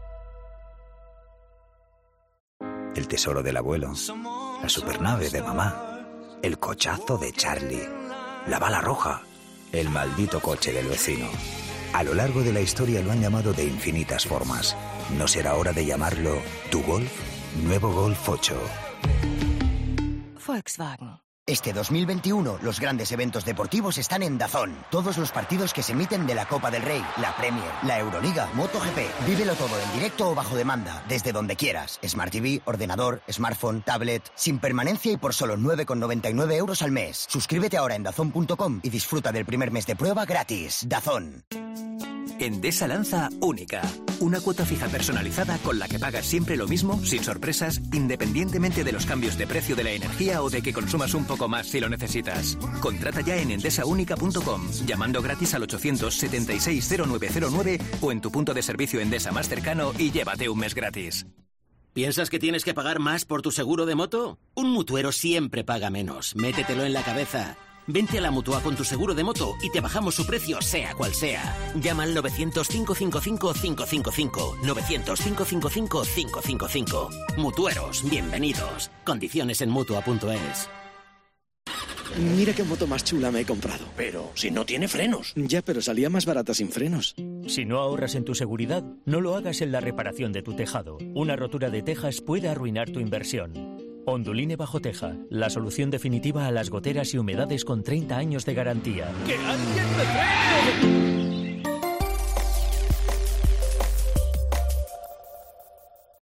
El tesoro del abuelo, la supernave de mamá, el cochazo de Charlie, la bala roja, el maldito coche del vecino. A lo largo de la historia lo han llamado de infinitas formas. ¿No será hora de llamarlo tu Golf? Nuevo Golf ocho. Volkswagen. Este dos mil veintiuno, los grandes eventos deportivos están en DAZN. Todos los partidos que se emiten de la Copa del Rey, la Premier, la Euroliga, MotoGP. Vívelo todo en directo o bajo demanda, desde donde quieras. Smart T V, ordenador, smartphone, tablet, sin permanencia y por solo nueve con noventa y nueve euros al mes. Suscríbete ahora en dazón punto com y disfruta del primer mes de prueba gratis. DAZN. Endesa lanza Única, una cuota fija personalizada con la que pagas siempre lo mismo, sin sorpresas, independientemente de los cambios de precio de la energía o de que consumas un poco más si lo necesitas. Contrata ya en endesa única punto com, llamando gratis al ochocientos setenta y seis cero nueve cero nueve o en tu punto de servicio Endesa más cercano y llévate un mes gratis. ¿Piensas que tienes que pagar más por tu seguro de moto? Un mutuero siempre paga menos. Métetelo en la cabeza. Vente a la Mutua con tu seguro de moto y te bajamos su precio sea cual sea. Llama al novecientos, cinco cinco cinco, cinco cinco cinco. novecientos, cinco cinco cinco, cinco cinco cinco. Mutueros, bienvenidos. Condiciones en Mutua punto es. Mira qué moto más chula me he comprado. Pero si no tiene frenos. Ya, pero salía más barata sin frenos. Si no ahorras en tu seguridad, no lo hagas en la reparación de tu tejado. Una rotura de tejas puede arruinar tu inversión. Onduline Bajo Teja, la solución definitiva a las goteras y humedades con treinta años de garantía. ¡Que alguien me frene!